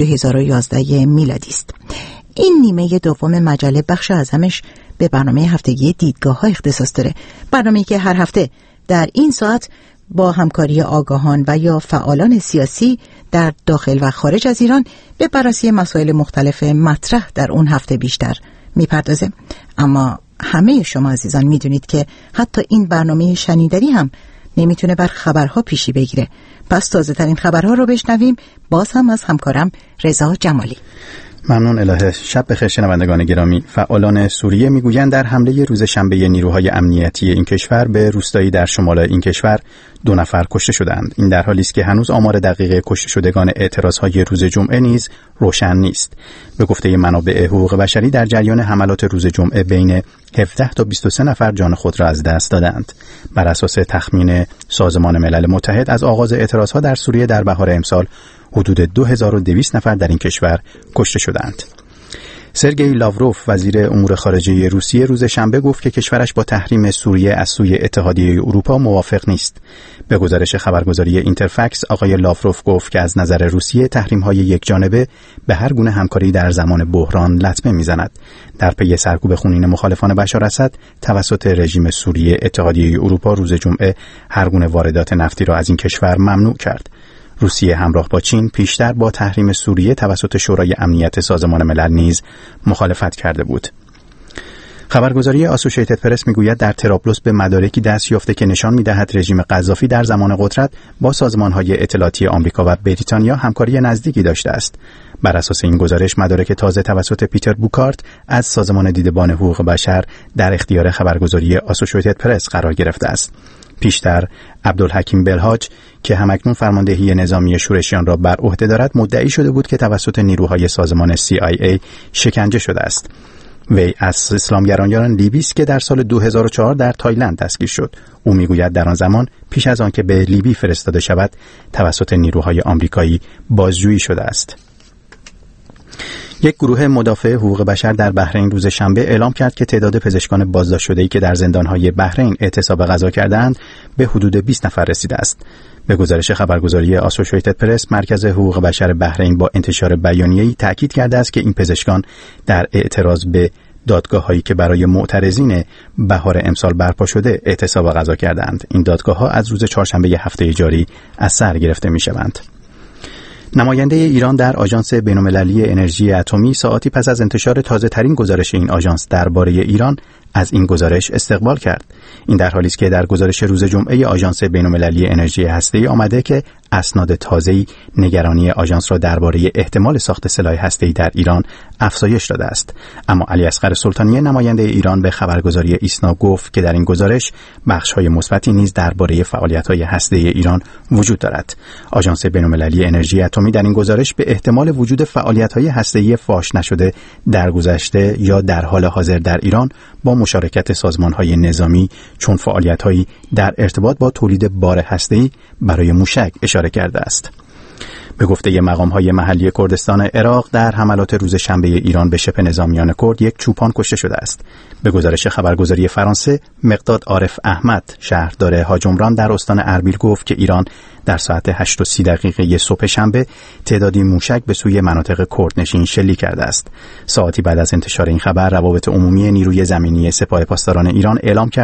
Speaker 1: 2011 میلادی است. این نیمه دوم مجله بخش اعظمش به برنامه هفتگی دیدگاه‌ها اختصاص داره. برنامه‌ای که هر هفته در این ساعت با همکاری آگاهان و یا فعالان سیاسی در داخل و خارج از ایران به بررسی مسائل مختلف مطرح در اون هفته بیشتر میپردازه. اما همه شما عزیزان میدونید که حتی این برنامه شنیدنی هم نمیتونه بر خبرها پیشی بگیره. پس تازه ترین خبرها رو بشنویم، باز هم از همکارم رضا جمالی.
Speaker 2: ممنون الهه. شب بخیر شنوندگان گرامی. فعالان سوریه میگویند در حمله روز شنبه نیروهای امنیتی این کشور به روستایی در شمال این کشور 2 نفر کشته شدند. این در حالی است که هنوز آمار دقیق کشته شدگان اعتراضهای روز جمعه نیز روشن نیست. به گفته منابع حقوق بشری در جریان حملات روز جمعه بین 17 تا 23 نفر جان خود را از دست دادند. بر اساس تخمین سازمان ملل متحد از آغاز اعتراضها در سوریه در بهار امسال حدود 2200 نفر در این کشور کشته شدند. سرگئی لاوروف وزیر امور خارجه روسیه روز شنبه گفت که کشورش با تحریم سوریه از سوی اتحادیه اروپا موافق نیست. به گزارش خبرگزاری اینترفکس آقای لاوروف گفت که از نظر روسیه تحریم‌های یکجانبه به هر گونه همکاری در زمان بحران لطمه می‌زند. در پی سرکوب خونین مخالفان بشار اسد توسط رژیم سوریه، اتحادیه اروپا روز جمعه هر گونه واردات نفتی را از این کشور ممنوع کرد. روسیه همراه با چین پیشتر با تحریم سوریه توسط شورای امنیت سازمان ملل نیز مخالفت کرده بود. خبرگزاری آسوشیتد پرس میگوید در طرابلس به مدارکی دست یافته که نشان میدهد رژیم قذافی در زمان قدرت با سازمان‌های اطلاعاتی آمریکا و بریتانیا همکاری نزدیکی داشته است. بر اساس این گزارش مدارک تازه توسط پیتر بوکارت از سازمان دیدبان حقوق بشر در اختیار خبرگزاری آسوشیتد پرس قرار گرفته است. پیشتر عبدالحکیم بلهاج که همکنون فرماندهی نظامی شورشیان را بر عهده دارد مدعی شده بود که توسط نیروهای سازمان CIA شکنجه شده است. وی از اسلامگرایان لیبی است که در سال 2004 در تایلند دستگیر شد. او میگوید در آن زمان پیش از آن که به لیبی فرستاده شود توسط نیروهای آمریکایی بازجویی شده است. یک گروه مدافع حقوق بشر در بحرین روز شنبه اعلام کرد که تعداد پزشکان بازداشت شده‌ای که در زندان‌های بحرین اعتصاب غذا کردند به حدود 20 نفر رسیده است. به گزارش خبرگزاری آسوشیتد پرس، مرکز حقوق بشر بحرین با انتشار بیانیه‌ای تاکید کرده است که این پزشکان در اعتراض به دادگاه‌هایی که برای معترضین بهار امسال برپا شده اعتصاب غذا کردند. این دادگاه‌ها از روز چهارشنبه هفته جاری از سر گرفته می‌شوند. نماینده ایران در آژانس بین‌المللی انرژی اتمی ساعاتی پس از انتشار تازه‌ترین گزارش این آژانس درباره ایران از این گزارش استقبال کرد. این در حالی است که در گزارش روز جمعه آژانس بین‌المللی انرژی هسته‌ای آمده که اسناد تازه‌ای نگرانی آژانس را درباره احتمال ساخت سلاح هسته‌ای در ایران افزایش داده است. اما علیاصغر سلطانی نماینده ایران به خبرگزاری ایسنا گفت که در این گزارش بخش‌های مثبتی نیز درباره فعالیت‌های هسته‌ای ایران وجود دارد. آژانس بین‌المللی انرژی اتمی در این گزارش به احتمال وجود فعالیت‌های هسته‌ای فاش نشده در گذشته یا در حال حاضر در ایران با مشارکت سازمان‌های نظامی چون فعالیت‌هایی در ارتباط با تولید بار هسته‌ای برای موشک اشاره کرده است. به گفته مقام‌های محلی کردستان عراق در حملات روز شنبه ایران به شبه نظامیان کرد یک چوپان کشته شده است. به گزارش خبرگزاری فرانسه، مقداد عارف احمد شهردار هاجمران در استان اربیل گفت که ایران در ساعت 8:30 صبح شنبه تعدادی موشک به سوی مناطق کردنشین شلیک کرده است. ساعتی بعد از انتشار این خبر، روابط عمومی نیروی زمینی سپاه پاسداران ایران اعلام کرد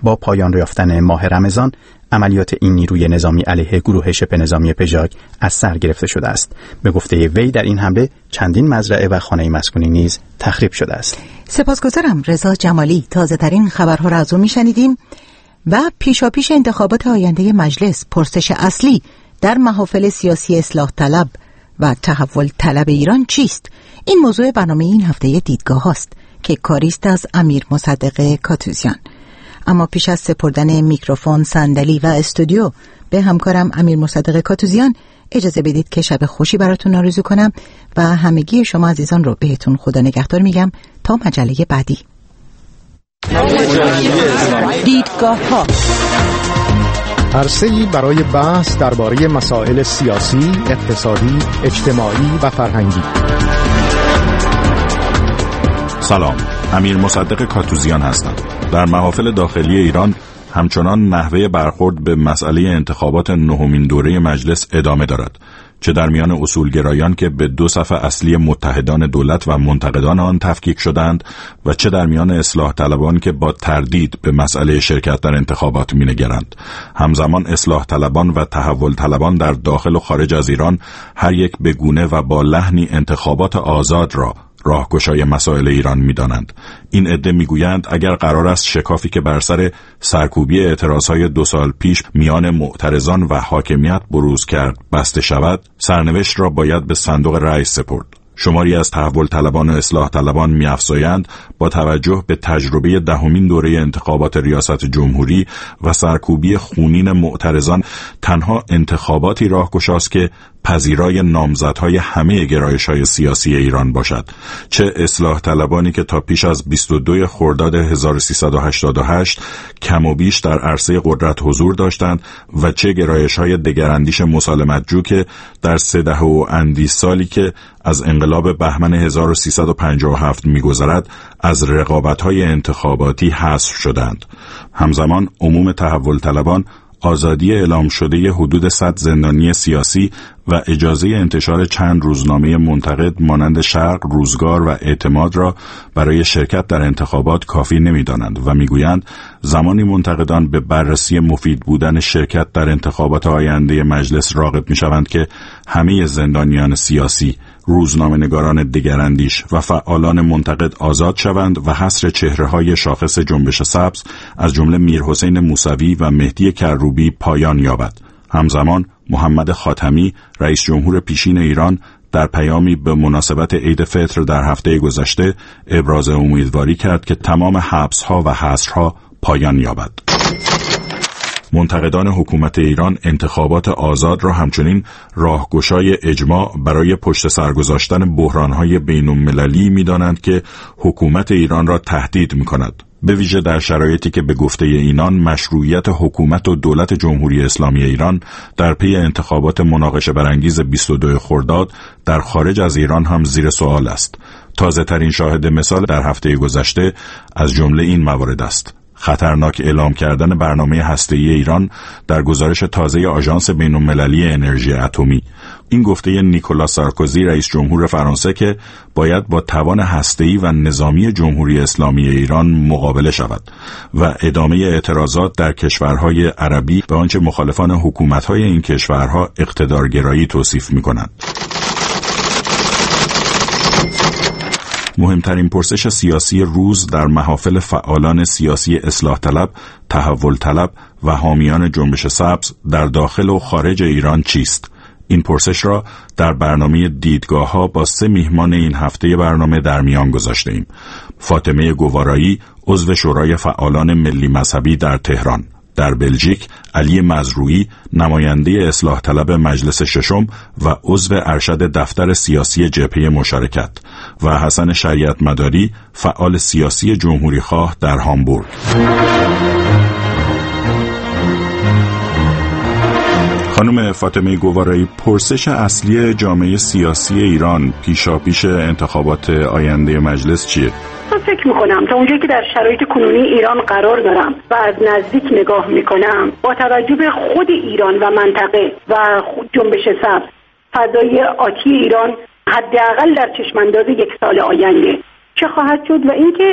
Speaker 2: با پایان یافتن ماه رمضان عملیات این نیروی نظامی علیه گروه شبه نظامی پژاک از سر گرفته شده است. به گفته وی در این حمله چندین مزرعه و خانه مسکونی نیز تخریب شده است.
Speaker 1: سپاسگزارم رضا جمالی. تازه ترین خبرها را از او میشنیدیم. و پیشاپیش انتخابات آینده مجلس، پرسش اصلی در محافل سیاسی اصلاح طلب و تحول طلب ایران چیست؟ این موضوع برنامه این هفته دیدگاه هاست که کاریست از امیر مصدق کاتوزیان. اما پیش از سپردن میکروفون، صندلی و استودیو به همکارم امیر مصدق کاتوزیان، اجازه بدید که شب خوشی براتون آرزو کنم و همگی شما عزیزان رو بهتون خدا نگهدار میگم تا مجله بعدی. دیدگاه ها،
Speaker 9: عرصه‌ای برای بحث درباره مسائل سیاسی، اقتصادی، اجتماعی و فرهنگی.
Speaker 18: سلام، امیر مصدق کاتوزیان هستم. در محافل داخلی ایران همچنان نحوه برخورد به مسئله انتخابات نهمین دوره مجلس ادامه دارد، چه در میان اصولگرایان که به دو صف اصلی متحدان دولت و منتقدان آن تفکیک شدند و چه در میان اصلاح طلبان که با تردید به مسئله شرکت در انتخابات می‌نگرند. همزمان اصلاح طلبان و تحول طلبان در داخل و خارج از ایران هر یک به گونه و با لحنی انتخابات آزاد را راهگشای مسائل ایران می‌دانند. این عده می‌گویند اگر قرار است شکافی که بر سر سرکوبی اعتراضهای 2 سال پیش میان معترضان و حاکمیت بروز کرد بسته شود، سرنوشت را باید به صندوق رأی سپرد. شماری از تحول طلبان و اصلاح طلبان می‌افزایند با توجه به تجربه 10مین دوره انتخابات ریاست جمهوری و سرکوبی خونین معترضان، تنها انتخاباتی راهگشاست که پذیرای نامزدهای همه گرایش‌های سیاسی ایران باشد، چه اصلاح طلبانی که تا پیش از 22 خرداد 1388 کم و بیش در عرصه قدرت حضور داشتند و چه گرایش‌های دگراندیش مسالمت‌جو که در 13 و اندی سالی که از انقلاب بهمن 1357 می‌گذرد از رقابت‌های انتخاباتی حذف شدند. همزمان عموم تحول طلبان آزادی اعلام شده حدود 100 زندانی سیاسی و اجازه انتشار چند روزنامه منتقد مانند شرق، روزگار و اعتماد را برای شرکت در انتخابات کافی نمی‌دانند و می‌گویند زمانی منتقدان به بررسی مفید بودن شرکت در انتخابات آینده مجلس راغب می‌شوند که همه زندانیان سیاسی، روزنامه‌نگاران دگراندیش و فعالان منتقد آزاد شوند و حصر چهره‌های شاخص جنبش سبز از جمله میرحسین موسوی و مهدی کروبی پایان یابد. همزمان محمد خاتمی، رئیس جمهور پیشین ایران، در پیامی به مناسبت عید فطر در هفته گذشته ابراز امیدواری کرد که تمام حبس‌ها و حصرها پایان یابد. منتقدان حکومت ایران انتخابات آزاد را همچنین راهگشای اجماع برای پشت سر گذاشتن بحران‌های بین‌المللی می‌دانند که حکومت ایران را تهدید می‌کند، به ویژه در شرایطی که به گفته اینان مشروعیت حکومت و دولت جمهوری اسلامی ایران در پی انتخابات مناقشه برانگیز 22 خرداد در خارج از ایران هم زیر سوال است. تازه ترین شاهد مثال در هفته گذشته از جمله این موارد است: خطرناک اعلام کردن برنامه هسته‌ای ایران در گزارش تازه آژانس بین‌المللی انرژی اتمی. این گفته نیکولاس سارکوزی، رئیس جمهور فرانسه، که باید با توان هسته‌ای و نظامی جمهوری اسلامی ایران مقابله شود و ادامه اعتراضات در کشورهای عربی به آنچه مخالفان حکومت‌های این کشورها اقتدارگرایی توصیف می‌کنند. مهمترین پرسش سیاسی روز در محافل فعالان سیاسی اصلاح طلب، تحول طلب و حامیان جنبش سبز در داخل و خارج ایران چیست؟ این پرسش را در برنامه دیدگاه ها با 3 میهمان این هفته برنامه در میان گذاشتیم. فاطمه گوارایی، عضو شورای فعالان ملی مذهبی در تهران. در بلژیک علی مزروعی، نماینده اصلاح طلب مجلس ششم و عضو ارشد دفتر سیاسی جبهه مشارکت، و حسن شریعت مداری، فعال سیاسی جمهوری خواه در هامبورگ. خانم فاطمه گوارایی، پرسش اصلی جامعه سیاسی ایران پیشاپیش انتخابات آینده مجلس چیه؟
Speaker 19: من فکر میکنم تا اونجایی که در شرایط کنونی ایران قرار دارم و از نزدیک نگاه میکنم، با توجه به خود ایران و منطقه و جنبش سبز، فضای آتی ایران حداقل در چشمانداز 1 سال آینده چه خواهد شد و اینکه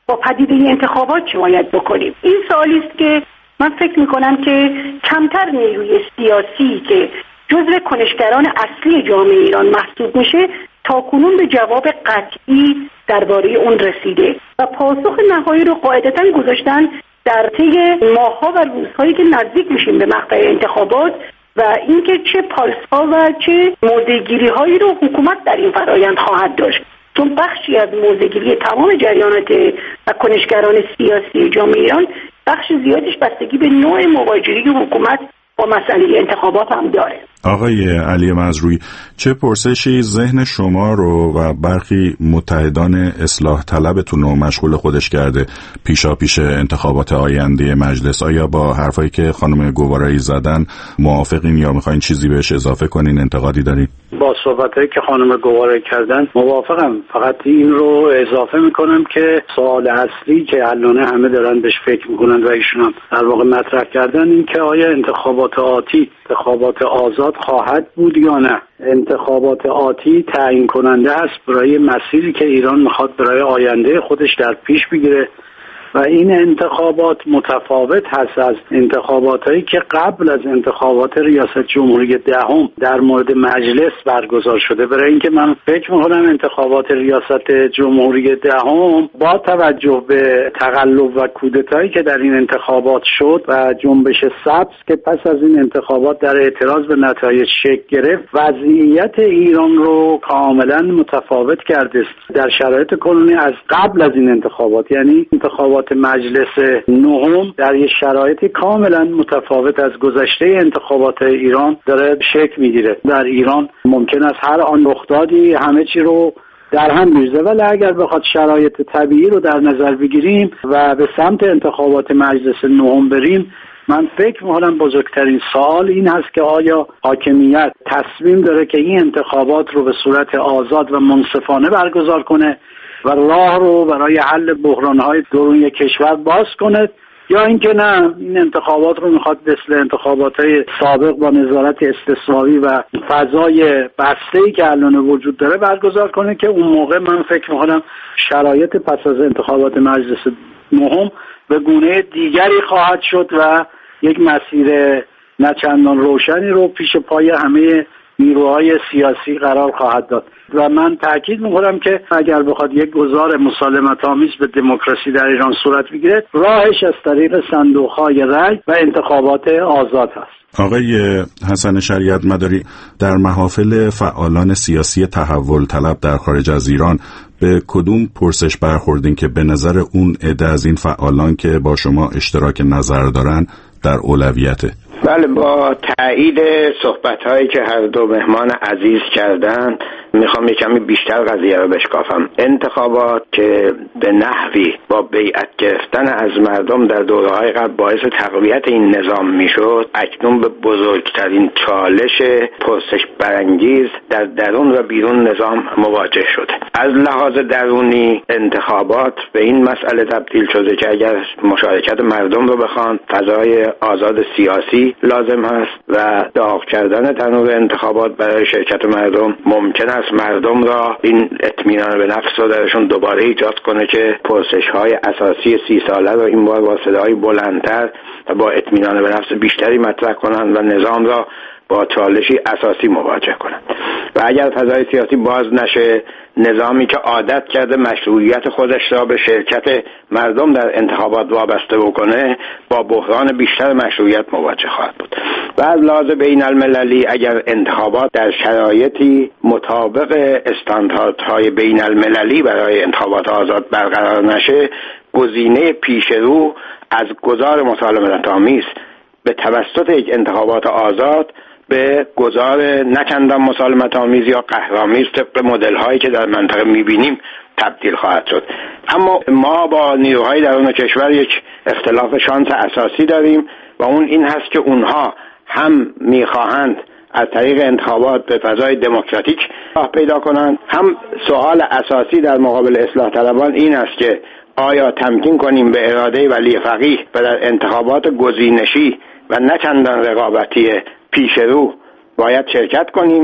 Speaker 19: با پدیده انتخابات چه باید بکنیم؟ این سوالی است که من فکر میکنم که کمتر نیروی سیاسی که جزو کنشگران اصلی جامعه ایران محسوب میشه تاکنون به جواب قطعی درباره اون رسیده و پاسخ نهایی رو قاعدتاً گذاشتن در طی ماه‌ها و روزهایی که نزدیک میشیم به مقطع انتخابات و اینکه چه پالس‌ها و چه موضع‌گیری‌هایی رو حکومت در این فرآیند خواهد داشت، چون بخشی از موضع‌گیری تمام جریانات و کنشگران سیاسی جامعه ایران بخش زیادیش بستگی به نوع مواجهه حکومت با مسئله انتخابات هم داره.
Speaker 18: آقای علی مزروعی، چه پرسشی ذهن شما رو و برخی متحدان اصلاح طلبتون رو مشغول خودش کرده پیشاپیش انتخابات آینده مجلس؟ آیا با حرفایی که خانم گوارایی زدن موافقین یا میخواین چیزی بهش اضافه کنین، انتقادی دارین؟
Speaker 15: با صحبتایی که خانم گوارایی کردن موافقم، فقط این رو اضافه میکنم که سوال اصلی که الان همه دارن بهش فکر میکنن و ایشون هم در واقع مطرح کردن این که آیا انتخابات آتی انتخابات آزاد خواهد بود یا نه. انتخابات آتی تعیین کننده است برای مسیری که ایران میخواد برای آینده خودش در پیش بگیره و این انتخابات متفاوت هست از انتخاباتایی که قبل از انتخابات ریاست جمهوری دهم در مورد مجلس برگزار شده. برای اینکه من فکر می‌کنم انتخابات ریاست جمهوری دهم با توجه به تقلب و کودتایی که در این انتخابات شد و جنبش سبز که پس از این انتخابات در اعتراض به نتایج شکل گرفت، وضعیت ایران رو کاملا متفاوت کرده است در شرایط کنونی از قبل از این انتخابات. یعنی انتخابات مجلس نهم در یک شرایطی کاملا متفاوت از گذشته انتخابات ایران داره شکل میگیره. در ایران ممکن است هر آن رخدادی همه چی رو در هم می‌ریزه، ولی اگر بخواد شرایط طبیعی رو در نظر بگیریم و به سمت انتخابات مجلس نهم بریم، من فکر می‌کنم بزرگترین سوال این هست که آیا حاکمیت تصمیم داره که این انتخابات رو به صورت آزاد و منصفانه برگزار کنه و راه رو برای حل بحران‌های درونی کشور باز کنه، یا اینکه نه این انتخابات رو میخواد مثل انتخابات‌های سابق با نظارت استثنایی و فضای بسته‌ای که الان وجود داره برگزار کنه که اون موقع من فکر می‌کنم شرایط پس از انتخابات مجلس نهم به گونه دیگری خواهد شد و یک مسیر نه چندان روشنی رو پیش پای همه نیروهای سیاسی قرار خواهد داد. و من تأکید می‌کنم که اگر بخواد یک گذار مسالمت‌آمیز به دموکراسی در ایران صورت بگیره، راهش از طریق صندوق‌های رای و انتخابات آزاد هست.
Speaker 18: آقای حسن شریعت مداری، در محافل فعالان سیاسی تحول طلب در خارج از ایران به کدوم پرسش برخوردین که به نظر اون عده از این فعالان که با شما اشتراک نظر دارن در اولویته؟
Speaker 20: بله، با تایید صحبت‌هایی که هر دو مهمان عزیز کردن میخوام یک کمی بیشتر قضیه رو بشکافم. انتخابات که به نحوی با بیعت گرفتن از مردم در دوره‌های قبل باعث تقویت این نظام میشد، اکنون به بزرگترین چالش پرسش برانگیز در درون و بیرون نظام مواجه شده. از لحاظ درونی انتخابات به این مسئله تبدیل شده که اگر مشارکت مردم رو بخوان، فضای آزاد سیاسی لازم هست و داغ کردن تنور انتخابات برای شرکت مردم ممکن است مردم را این اطمینان به نفس رو درشون دوباره ایجاد کنه که پرسش‌های اساسی 30 ساله رو این بار با صدای بلندتر و با اطمینان به نفس بیشتری مطرح کنند و نظام را با چالشی اساسی مواجه کنند. و اگر فضای سیاسی باز نشه، نظامی که عادت کرده مشروعیت خودش را به شرکت مردم در انتخابات وابسته بکنه، با بحران بیشتر مشروعیت مواجه خواهد بود. و از لحاظ بین المللی اگر انتخابات در شرایطی مطابق استانداردهای بین المللی برای انتخابات آزاد برقرار نشه، گزینه پیشرو از گذار مسالمت‌آمیز به توسط یک انتخابات آزاد به گذار نه چندان مسالمت‌آمیز یا قهرآمیز طبق مدل‌هایی که در منطقه می‌بینیم تبدیل خواهد شد. اما ما با نیروهای درون کشور یک اختلاف شانس اساسی داریم و اون این هست که اونها هم می‌خواهند از طریق انتخابات به فضای دموکراتیک راه پیدا کنند، هم سوال اساسی در مقابل اصلاح طلبان این است که آیا تمکین کنیم به اراده ولی فقیه و در انتخابات گزینشی و نه چندان رقابتی پیشرو باید شرکت کنیم،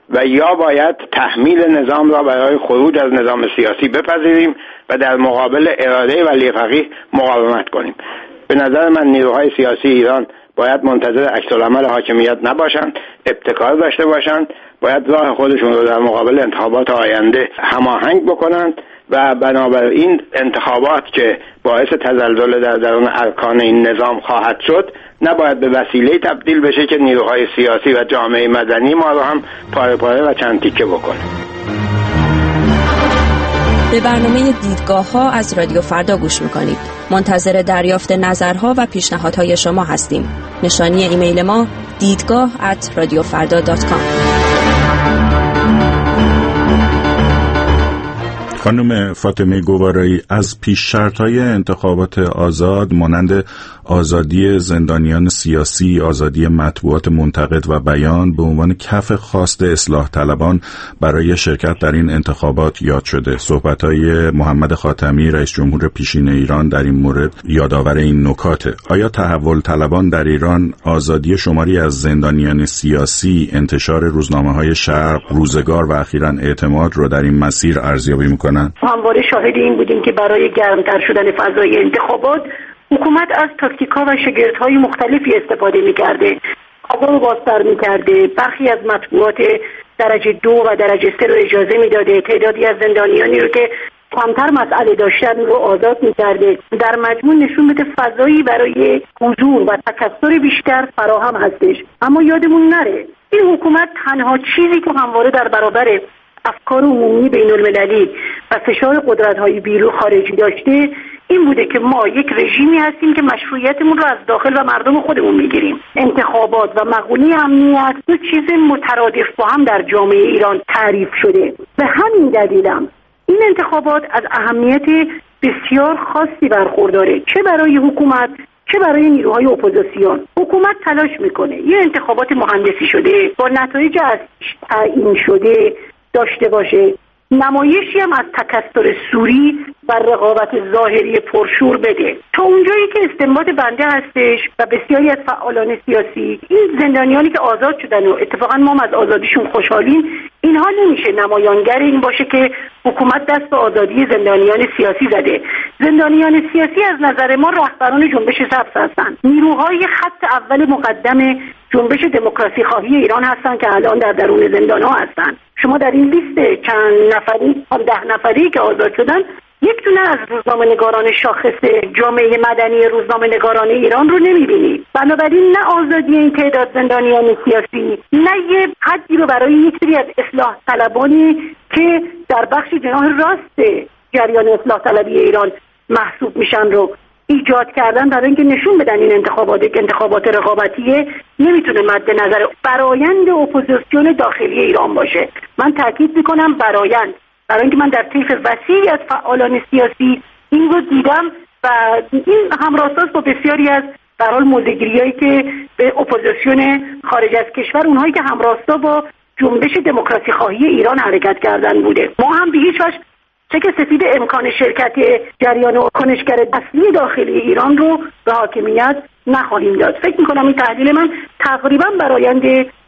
Speaker 20: و یا باید تحمیل نظام را برای خروج از نظام سیاسی بپذیریم و در مقابل اراده ولی فقیه مقاومت کنیم. به نظر من نیروهای سیاسی ایران باید منتظر عکس‌العمل حاکمیت نباشند، ابتکار داشته باشند، باید راه خودشون رو در مقابل انتخابات آینده هماهنگ بکنند و بنابراین انتخابات که باعث تزلزل در درون ارکان این نظام خواهد شد نباید به وسیله تبدیل بشه که نیروهای سیاسی و جامعه مدنی ما رو هم پاره پاره و چند تیکه بکنه.
Speaker 21: به برنامه دیدگاه‌ها از رادیو فردا گوش می‌کنید. منتظر دریافت نظرها و پیشنهادهای شما هستیم. نشانی ایمیل ما دیدگاه@radiofarda.com.
Speaker 18: خانم فاطمه گوارایی، از پیش شرط‌های انتخابات آزاد مانند آزادی زندانیان سیاسی، آزادی مطبوعات منتقد و بیان به عنوان کف خواست اصلاح طلبان برای شرکت در این انتخابات یاد شده. صحبت‌های محمد خاتمی رئیس جمهور پیشین ایران در این مورد یادآور این نکاته. آیا تحول طلبان در ایران آزادی شماری از زندانیان سیاسی، انتشار روزنامه‌های شرق، روزگار و اخیراً اعتماد رو در این مسیر ارزیابی می‌کنند؟
Speaker 19: همواره شاهد این بودیم که برای گرمتر شدن فضای انتخابات حکومت از تاکتیک‌ها و شگردهای مختلفی استفاده می‌کرده. آقا رو بازتر می‌کرده، برخی از مطبوعات درجه 2 و درجه 3 رو اجازه می‌داده، تعدادی از زندانیانی رو که کمتر مسئله داشتن رو آزاد می‌کرده. در مجموع نشون بده فضایی برای حضور و تکثر بیشتر فراهم هستش. اما یادمون نره این حکومت تنها چیزی که همواره در برابر افکار عمومی بین‌المللی و فشار قدرت‌های بیرون خارجی داشته این بوده که ما یک رژیمی هستیم که مشروعیتمون رو از داخل و مردم خودمون میگیریم. انتخابات و مقوله امنیت دو چیز مترادف با هم در جامعه ایران تعریف شده. به همین دلیلم این انتخابات از اهمیت بسیار خاصی برخورداره، چه برای حکومت چه برای نیروهای اپوزیسیون. حکومت تلاش میکنه یه انتخابات مهندسی شده با نتایج از تعیین شده داشته باشه، نمایشی هم از تکثر سوری و رقابت ظاهری پرشور بده. تا اونجایی که استنباط بنده هستش و بسیاری از فعالان سیاسی، این زندانیانی که آزاد شدن و اتفاقا ما از آزادیشون خوشحالیم، اینها نمیشه نمایانگر این باشه که حکومت دست به آزادی زندانیان سیاسی زده. زندانیان سیاسی از نظر ما رهبران جنبش سبز هستن، نیروهای خط اول مقدم جنبش دموکراسی خواهی ایران هستن که الان در درون زندان‌ها هستن. شما در این لیست چند نفری 10 نفری که آزاد شدن یک دونه از روزنامه‌نگاران شاخص جامعه مدنی روزنامه‌نگاران ایران رو نمی‌بینید. بنابراین نه آزادی این تعداد زندانیان سیاسی، نه یه حدی رو برای یک سری از اصلاح طلبانی که در بخش جناح راست جریان اصلاح طلبی ایران محسوب میشن رو ایجاد کردن برای اینکه نشون بدن این انتخابات رقابتیه نمیتونه مد نظر برآیند اپوزیسیون داخلی ایران باشه. من تاکید میکنم برای اینکه من در طیف وسیعی از فعالان سیاسی این رو دیدم و این همراستاست با بسیاری از در حال موضع‌گیری‌هایی که به اپوزیسیون خارج از کشور، اونهایی که همراستا با جنبش دموکراسی خواهی ایران حرکت کردن بوده. ما هم به هیچ وجه چه که سفید امکان شرکت جریان و کنشگر اصلی داخلی ایران رو به حاکمیت نخواهیم داد. فکر میکنم این تحلیل من تقریبا برآیند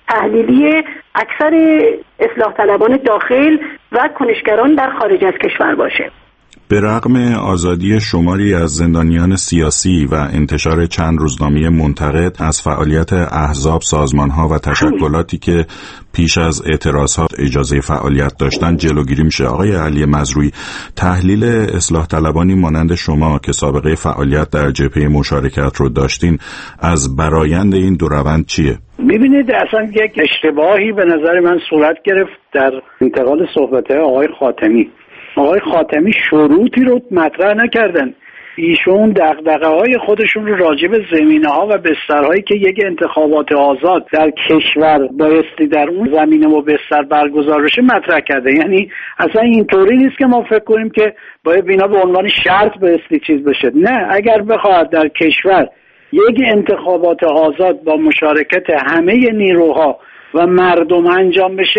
Speaker 19: تحلیلی اکثر اصلاح طلبان داخل و کنشگران در خارج از کشور باشه.
Speaker 18: به رغم آزادی شماری از زندانیان سیاسی و انتشار چند روزنامه منتقد، از فعالیت احزاب، سازمان‌ها و تشکلاتی که پیش از اعتراضات اجازه فعالیت داشتن جلوگیری میشه. آقای علی مزروعی، تحلیل اصلاح طلبانی مانند شما که سابقه فعالیت در جبهه مشارکت رو داشتین از برآیند این دو روند چیه؟
Speaker 15: میبینید اصلا یک اشتباهی به نظر من صورت گرفت در انتقال صحبت آقای خاتمی. آقای خاتمی شروطی رو مطرح نکردن. ایشون دغدغه‌های خودشون رو راجع به زمینه‌ها و بسترهایی که یک انتخابات آزاد در کشور بایستی در اون زمینه و بستر برگزار بشه مطرح کرده. یعنی اصلا اینطوری نیست که ما فکر کنیم که باید بینا به عنوان شرط بایستی چیز بشه. نه، اگر بخواد در کشور یک انتخابات آزاد با مشارکت همه نیروها و مردم انجام بشه،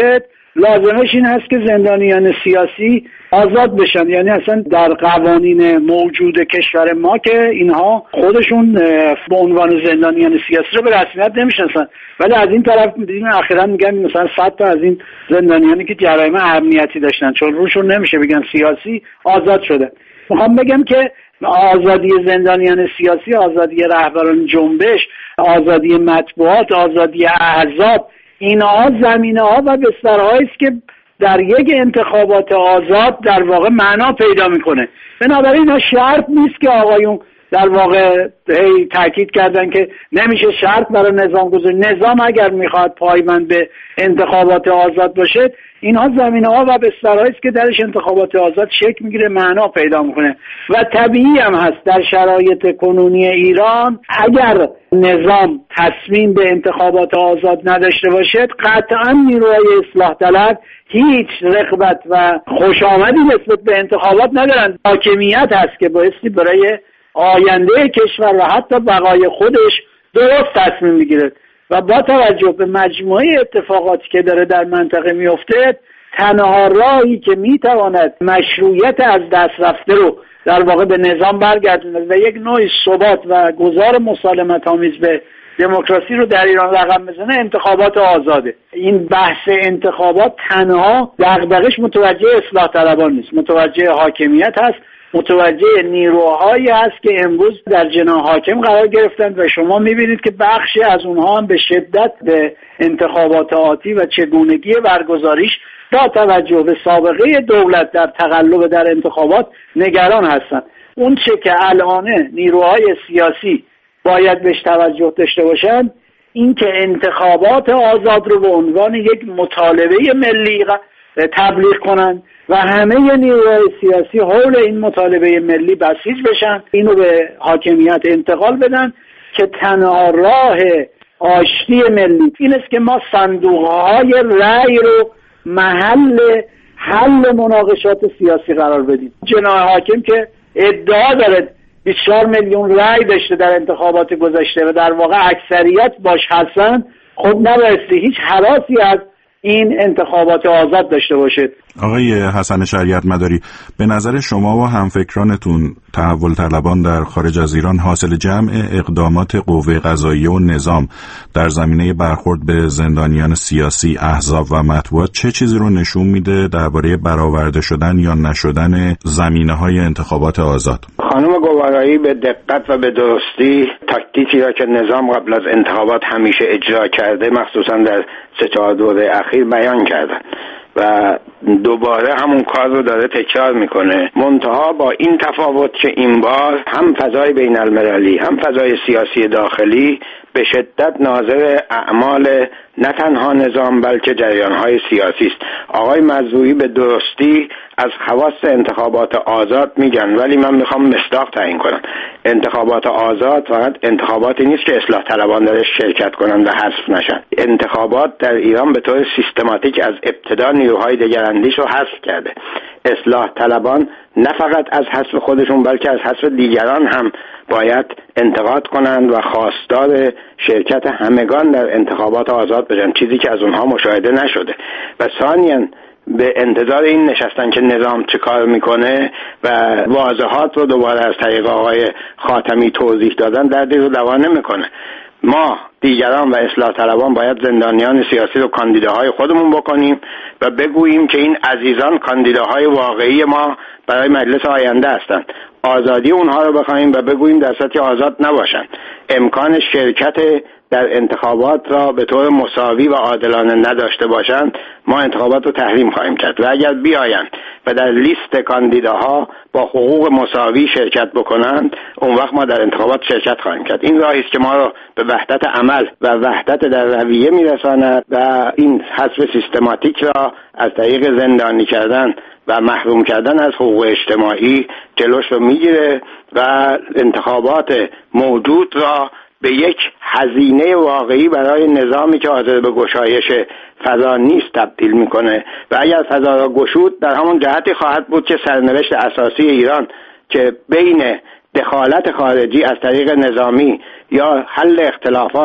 Speaker 15: لازمش این هست که زندانیان سیاسی آزاد بشن. یعنی اصلا در قوانین موجود کشور ما که اینها خودشون به عنوان زندانیان سیاسی رو به رسمیت نمیشناسن، ولی از این طرف می‌بینیم اخیراً میگن مثلا 100 تا از این زندانیانی که جرایم امنیتی داشتن چون روشون نمیشه بگن سیاسی آزاد شده. میخوام بگم که آزادی زندانیان سیاسی، آزادی رهبران جنبش، آزادی مطبوعات، آزادی احزاب، اینها زمینه‌ها و بسترهایی است که در یک انتخابات آزاد در واقع معنا پیدا میکنه. بنابراین اینا شرط نیست که آقایون در واقع تاکید کردن که نمیشه شرط برای نظام گذاری. نظام اگر میخواد پایبند به انتخابات آزاد باشه، اینها زمینه‌ها و بسترهایی است که درش انتخابات آزاد شکل میگیره، معنا پیدا میکنه. و طبیعی هم هست در شرایط کنونی ایران اگر نظام تصمیم به انتخابات آزاد نداشته باشد، قطعا نیروهای اصلاح طلب هیچ رغبت و خوشامدی نسبت به انتخابات ندارن. حاکمیت هست که بایستی برای آینده کشور و حتی بقای خودش درست تصمیم میگیره و با توجه به مجموعه اتفاقاتی که داره در منطقه میفته، تنها راهی که میتواند مشروعیت از دست رفته رو در واقع به نظام برگردونه و یک نوع ثبات و گذار مسالمت آمیز به دموکراسی رو در ایران رقم بزنه، انتخابات آزاده. این بحث انتخابات تنها دغدغش متوجه اصلاح طلبان نیست، متوجه حاکمیت هست، متوجه نیروهایی هست که امروز در جناح حاکم قرار گرفتند و شما میبینید که بخشی از اونها هم به شدت به انتخابات آتی و چگونگی برگزاریش با توجه به سابقه دولت در تقلب در انتخابات نگران هستند. اون چه که الان نیروهای سیاسی باید بهش توجه داشته باشند این که انتخابات آزاد رو به عنوان یک مطالبه ملی تبلیغ کنند و همه نیروهای سیاسی حول این مطالبه ملی بسیج بشن، اینو به حاکمیت انتقال بدن که تنها راه آشتی ملی این است که ما صندوق‌های رأی رو محل حل مناقشات سیاسی قرار بدیم. جناح حاکم که ادعا داره 24 میلیون رأی داشته در انتخابات گذشته و در واقع اکثریت باش هستن، خب نبایستی هیچ هراسی از این انتخابات آزاد داشته باشد.
Speaker 18: آقای حسن شریعت مداری، به نظر شما و همفکرانتون تحول طلبان در خارج از ایران حاصل جمع اقدامات قوه قضاییه و نظام در زمینه برخورد به زندانیان سیاسی، احزاب و مطبوعات چه چیزی رو نشون میده درباره برآورده شدن یا نشدن زمینه‌های انتخابات آزاد؟
Speaker 20: خانم گوارایی به دقت و به درستی تاکتیکی را که نظام قبل از انتخابات همیشه اجرا کرده، مخصوصا در 3-4 دوره اخیر بیان کردن و دوباره همون کار رو داره تکرار میکنه، منتها با این تفاوت که این بار هم فضای بین المللی هم فضای سیاسی داخلی به شدت ناظر اعمال نه تنها نظام بلکه جریان‌های سیاسی است. آقای مزروعی به درستی از خواص انتخابات آزاد میگن، ولی من میخوام مصداق تعیین کنم. انتخابات آزاد فقط انتخاباتی نیست که اصلاح طلبان درش شرکت کنن و حذف نشن. انتخابات در ایران به طور سیستماتیک از ابتدا نیروهای دگراندیش رو حذف کرده. اصلاح طلبان نه فقط از حذف خودشون بلکه از حذف دیگران هم باید انتقاد کنند و خواستار شرکت همگان در انتخابات آزاد بشن، چیزی که از اونها مشاهده نشده. و ثانیاً به انتظار این نشستن که نظام چه کار میکنه و واضحات رو دوباره از طریق آقای خاتمی توضیح دادن دردی رو دوا نمیکنه. ما دیگران و اصلاح طلبان باید زندانیان سیاسی رو کاندیداهای خودمون بکنیم و بگوییم که این عزیزان کاندیداهای واقعی ما برای مجلس آینده هستند. آزادی اونها رو بخوایم و بگوییم در سطح آزاد نباشند. امکان شرکت در انتخابات را به طور مساوی و عادلانه نداشته باشند، ما انتخابات رو تحریم خواهیم کرد و اگر بیایند و در لیست کاندیداها با حقوق مساوی شرکت بکنند، اون وقت ما در انتخابات شرکت خواهیم کرد. این راهی است که ما رو به وحدت عمل و وحدت در رویه میرساند و این حذف سیستماتیک را از طریق زندانی کردن و محروم کردن از حقوق اجتماعی جلوش رو میگیره و انتخابات موجود را به یک هزینه واقعی برای نظامی که حاضر به گشایش فضا نیست تبدیل میکنه و اگر فضا را گشود در همون جهتی خواهد بود که سرنوشت اساسی ایران که بین دخالت خارجی از طریق نظامی یا حل اختلافات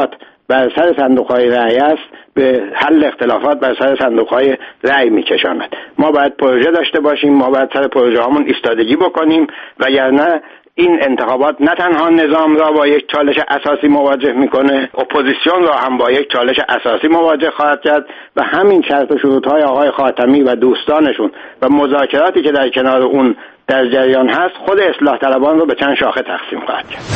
Speaker 20: بر سر صندوق‌های رأی است به حل اختلافات بر سر صندوق‌های رأی می‌کشاند. ما باید پروژه داشته باشیم، ما باید سر پروژه‌هامون ایستادگی بکنیم، وگرنه این انتخابات نه تنها نظام را با یک چالش اساسی مواجه میکنه، اپوزیسیون را هم با یک چالش اساسی مواجه خواهد کرد و همین شرط و شروط‌های آقای خاتمی و دوستانشون و مذاکراتی که در کنار اون در جریان هست خود اصلاح طلبان رو به چند شاخه تقسیم خواهد کرد.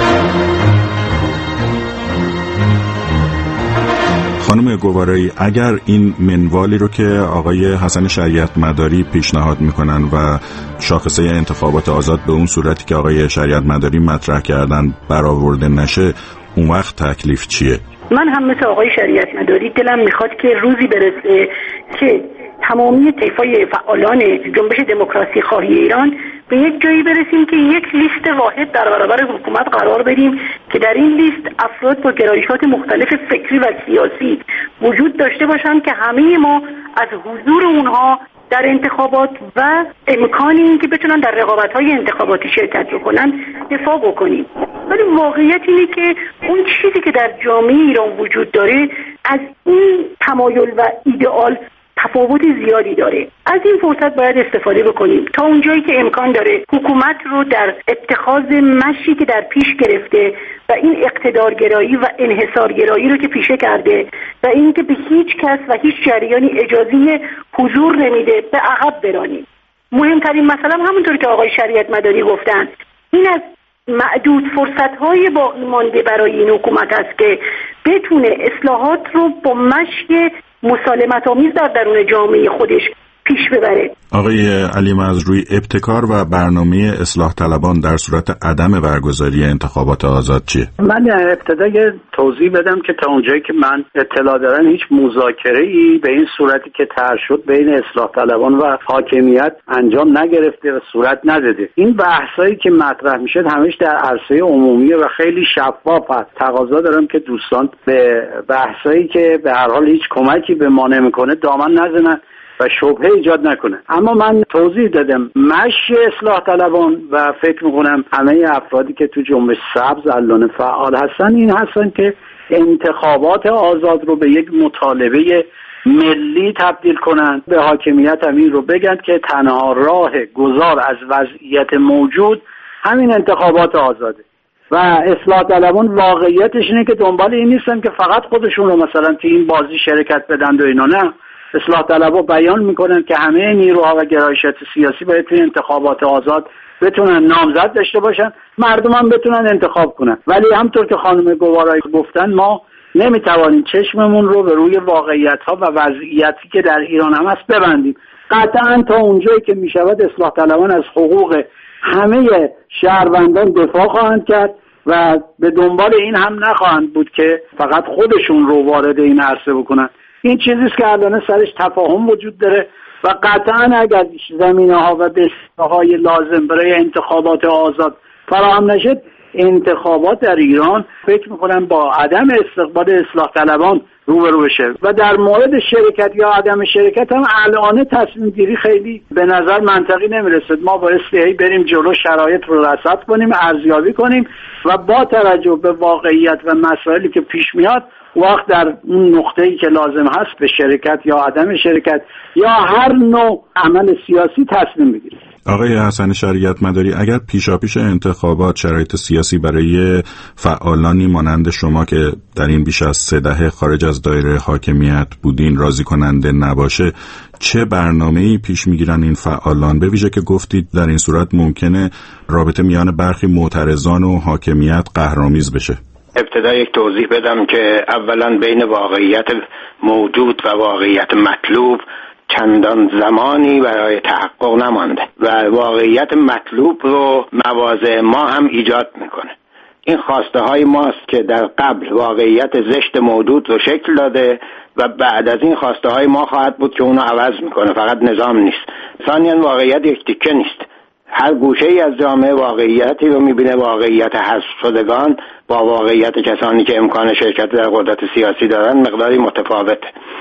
Speaker 18: خانم گوارایی، اگر این منوالی رو که آقای حسن شریعت مداری پیشنهاد میکنن و شاخصه انتخابات آزاد به اون صورتی که آقای شریعت مداری مطرح کردن برآورده نشه، اون وقت تکلیف چیه؟
Speaker 19: من هم مثل آقای شریعت مداری دلم میخواد که روزی برسه که تمامی طیفای فعالان جنبش دموکراسی خواهی ایران به یک جایی برسیم که یک لیست واحد در برابر حکومت قرار بدیم که در این لیست افراد با گرایشات مختلف فکری و سیاسی وجود داشته باشند که همه ما از حضور اونها در انتخابات و امکان این که بتونن در رقابت‌های انتخاباتی شرکت بکنن دفاع بکنیم. ولی واقعیت اینه که اون چیزی که در جامعه ایران وجود داره از این تمایل و ایدئال تفاوت زیادی داره. از این فرصت باید استفاده بکنیم تا اونجایی که امکان داره حکومت رو در اتخاذ مشی که در پیش گرفته و این اقتدارگرایی و انحصارگرایی رو که پیشه کرده و این که به هیچ کس و هیچ جریانی اجازه حضور نمیده به عقب برانیم. مهمترین مسئله همونطور که آقای شریعت مداری گفتن، این از معدود فرصت‌های باقی مانده برای این حکومت است که بتونه اصلاحات رو با مشی مسالمت آمیز در درون جامعه خودش پیش ببره.
Speaker 18: آقای علی مزروی، ابتکار و برنامه اصلاح طلبان در صورت عدم برگزاری انتخابات آزاد چیه؟
Speaker 15: من ابتدا توضیح بدم که تا اونجایی که من اطلاع دارم هیچ مذاکره‌ای به این صورتی که طرح شد بین اصلاح طلبان و حاکمیت انجام نگرفته و صورت نداده. این بحثایی که مطرح میشه همش در عرصه عمومی و خیلی شفاف است. تقاضا دارم که دوستان به بحثایی که به هر حال هیچ کمکی به ما نمیکنه دامن نزنن و شبهه ایجاد نکنه. اما من توضیح دادم مشی اصلاح طلبان و فکر میکنم همه افرادی که تو جنبش سبز الان فعال هستن این هستن که انتخابات آزاد رو به یک مطالبه ملی تبدیل کنن، به حاکمیت هم این رو بگن که تنها راه گذار از وضعیت موجود همین انتخابات آزاده و اصلاح طلبان واقعیتش اینه که دنبال این نیستن که فقط خودشون رو مثلا تو این بازی شرکت بدن و اینا. نه، اصلاح طلبها بیان میکنن که همه نیروها و گرایشات سیاسی باید توی انتخابات آزاد بتونن نامزد داشته باشن، مردم هم بتونن انتخاب کنن. ولی همطور که خانم گوارایی گفتن ما نمیتوانیم چشممون رو به روی واقعیت‌ها و وضعیتی که در ایران هم هست ببندیم. قطعا تا اونجایی که میشود اصلاح طلبان از حقوق همه شهروندان دفاع خواهند کرد و به دنبال این هم نخواهند بود که فقط خودشون رو وارد این عرصه بکنن. این چیزیست که الان سرش تفاهم وجود داره و قطعا اگر زمینه‌ها و بسترهای لازم برای انتخابات آزاد فراهم نشد، انتخابات در ایران فکر میکنم با عدم استقبال اصلاح طلبان روبرو بشه. و در مورد شرکت یا عدم شرکت هم الان تصمیم گیری خیلی به نظر منطقی نمیرسد. ما بایستی بریم جلو، شرایط رو رصد کنیم، ارزیابی کنیم و با توجه به واقعیت و مسائلی که پیش میاد وقت در اون نقطه‌ای که لازم هست به شرکت یا عدم شرکت یا هر نوع عمل سیاسی تصمیم بگیریم.
Speaker 18: آقای حسن شریعت مداری، اگر پیشاپیش انتخابات شرایط سیاسی برای فعالانی مانند شما که در این بیش از 3 دهه خارج از دایره حاکمیت بودین راضی کننده نباشه، چه برنامه‌ای پیش میگیرن این فعالان؟ به ویژه که گفتید در این صورت ممکنه رابطه میان برخی معترضان و حاکمیت قهرآمیز بشه.
Speaker 20: ابتدا یک توضیح بدم که اولا بین واقعیت موجود و واقعیت مطلوب چندان زمانی برای تحقق نمانده و واقعیت مطلوب رو مواضع ما هم ایجاد میکنه. این خواسته های ماست که در قبل واقعیت زشت موجود رو شکل داده و بعد از این خواسته های ما خواهد بود که اونو عوض میکنه، فقط نظام نیست. ثانیاً واقعیت یک تیکه نیست. هر گوشه ای از جامعه واقعیتی رو میبینه، واقعیت حذف شدگان با واقعیت کسانی که امکان شرکت در قدرت سیاسی دارن مقداری متفاوته.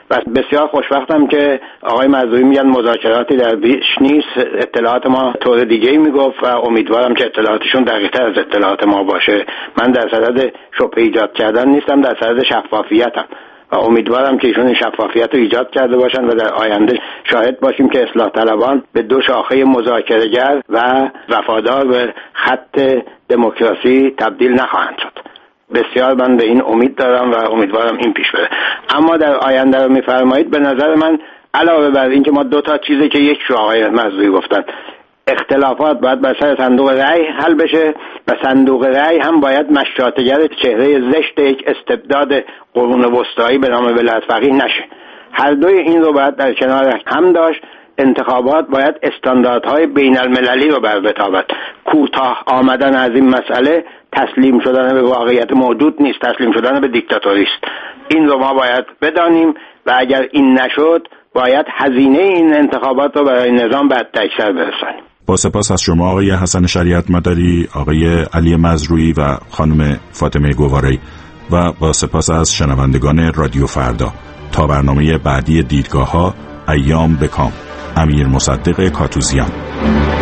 Speaker 20: و بسیار خوشبختم که آقای مزروعی میگن مذاکراتی در پیش نیست. اطلاعات ما طور دیگه‌ای میگفت و امیدوارم که اطلاعاتشون دقیق‌تر از اطلاعات ما باشه. من در صدد شبهه ایجاد کردن نیستم، در صدد شفافیتم و امیدوارم که ایشون این شفافیت رو ایجاد کرده باشن و در آینده شاهد باشیم که اصلاح طلبان به دو شاخه مذاکره‌گر و وفادار به خط دموکراسی تبدیل نخواهند شد. بسیار من به این امید دارم و امیدوارم این پیش بره. اما در آینده رو میفرمایید، به نظر من علاوه بر این که ما دو تا چیزی که یک شو آقای مزروعی گفتن، اختلافات باید بر سر صندوق رأی حل بشه و صندوق رأی هم باید مشاطگر چهره زشت یک استبداد قرون وسطایی به نام ولایت فقیه نشه. هر دوی این رو باید در کنار هم داشت. انتخابات باید استانداردهای بین المللی رو بر بتابد. کوتاه آمدن از این مسئله تسلیم شدن به واقعیت موجود نیست، تسلیم شدن به دیکتاتوری است. این رو ما باید بدانیم و اگر این نشد باید هزینه این انتخابات رو برای نظام به حداکثر برسانیم.
Speaker 18: با سپاس از شما آقای حسن شریعت مداری، آقای علی مزروعی و خانم فاطمه گواره‌ای و با سپاس از شنوندگان رادیو فردا. تا برنامه بعدی دیدگاه‌ها، ایام بکام. امیر مصدق کاتوزیان.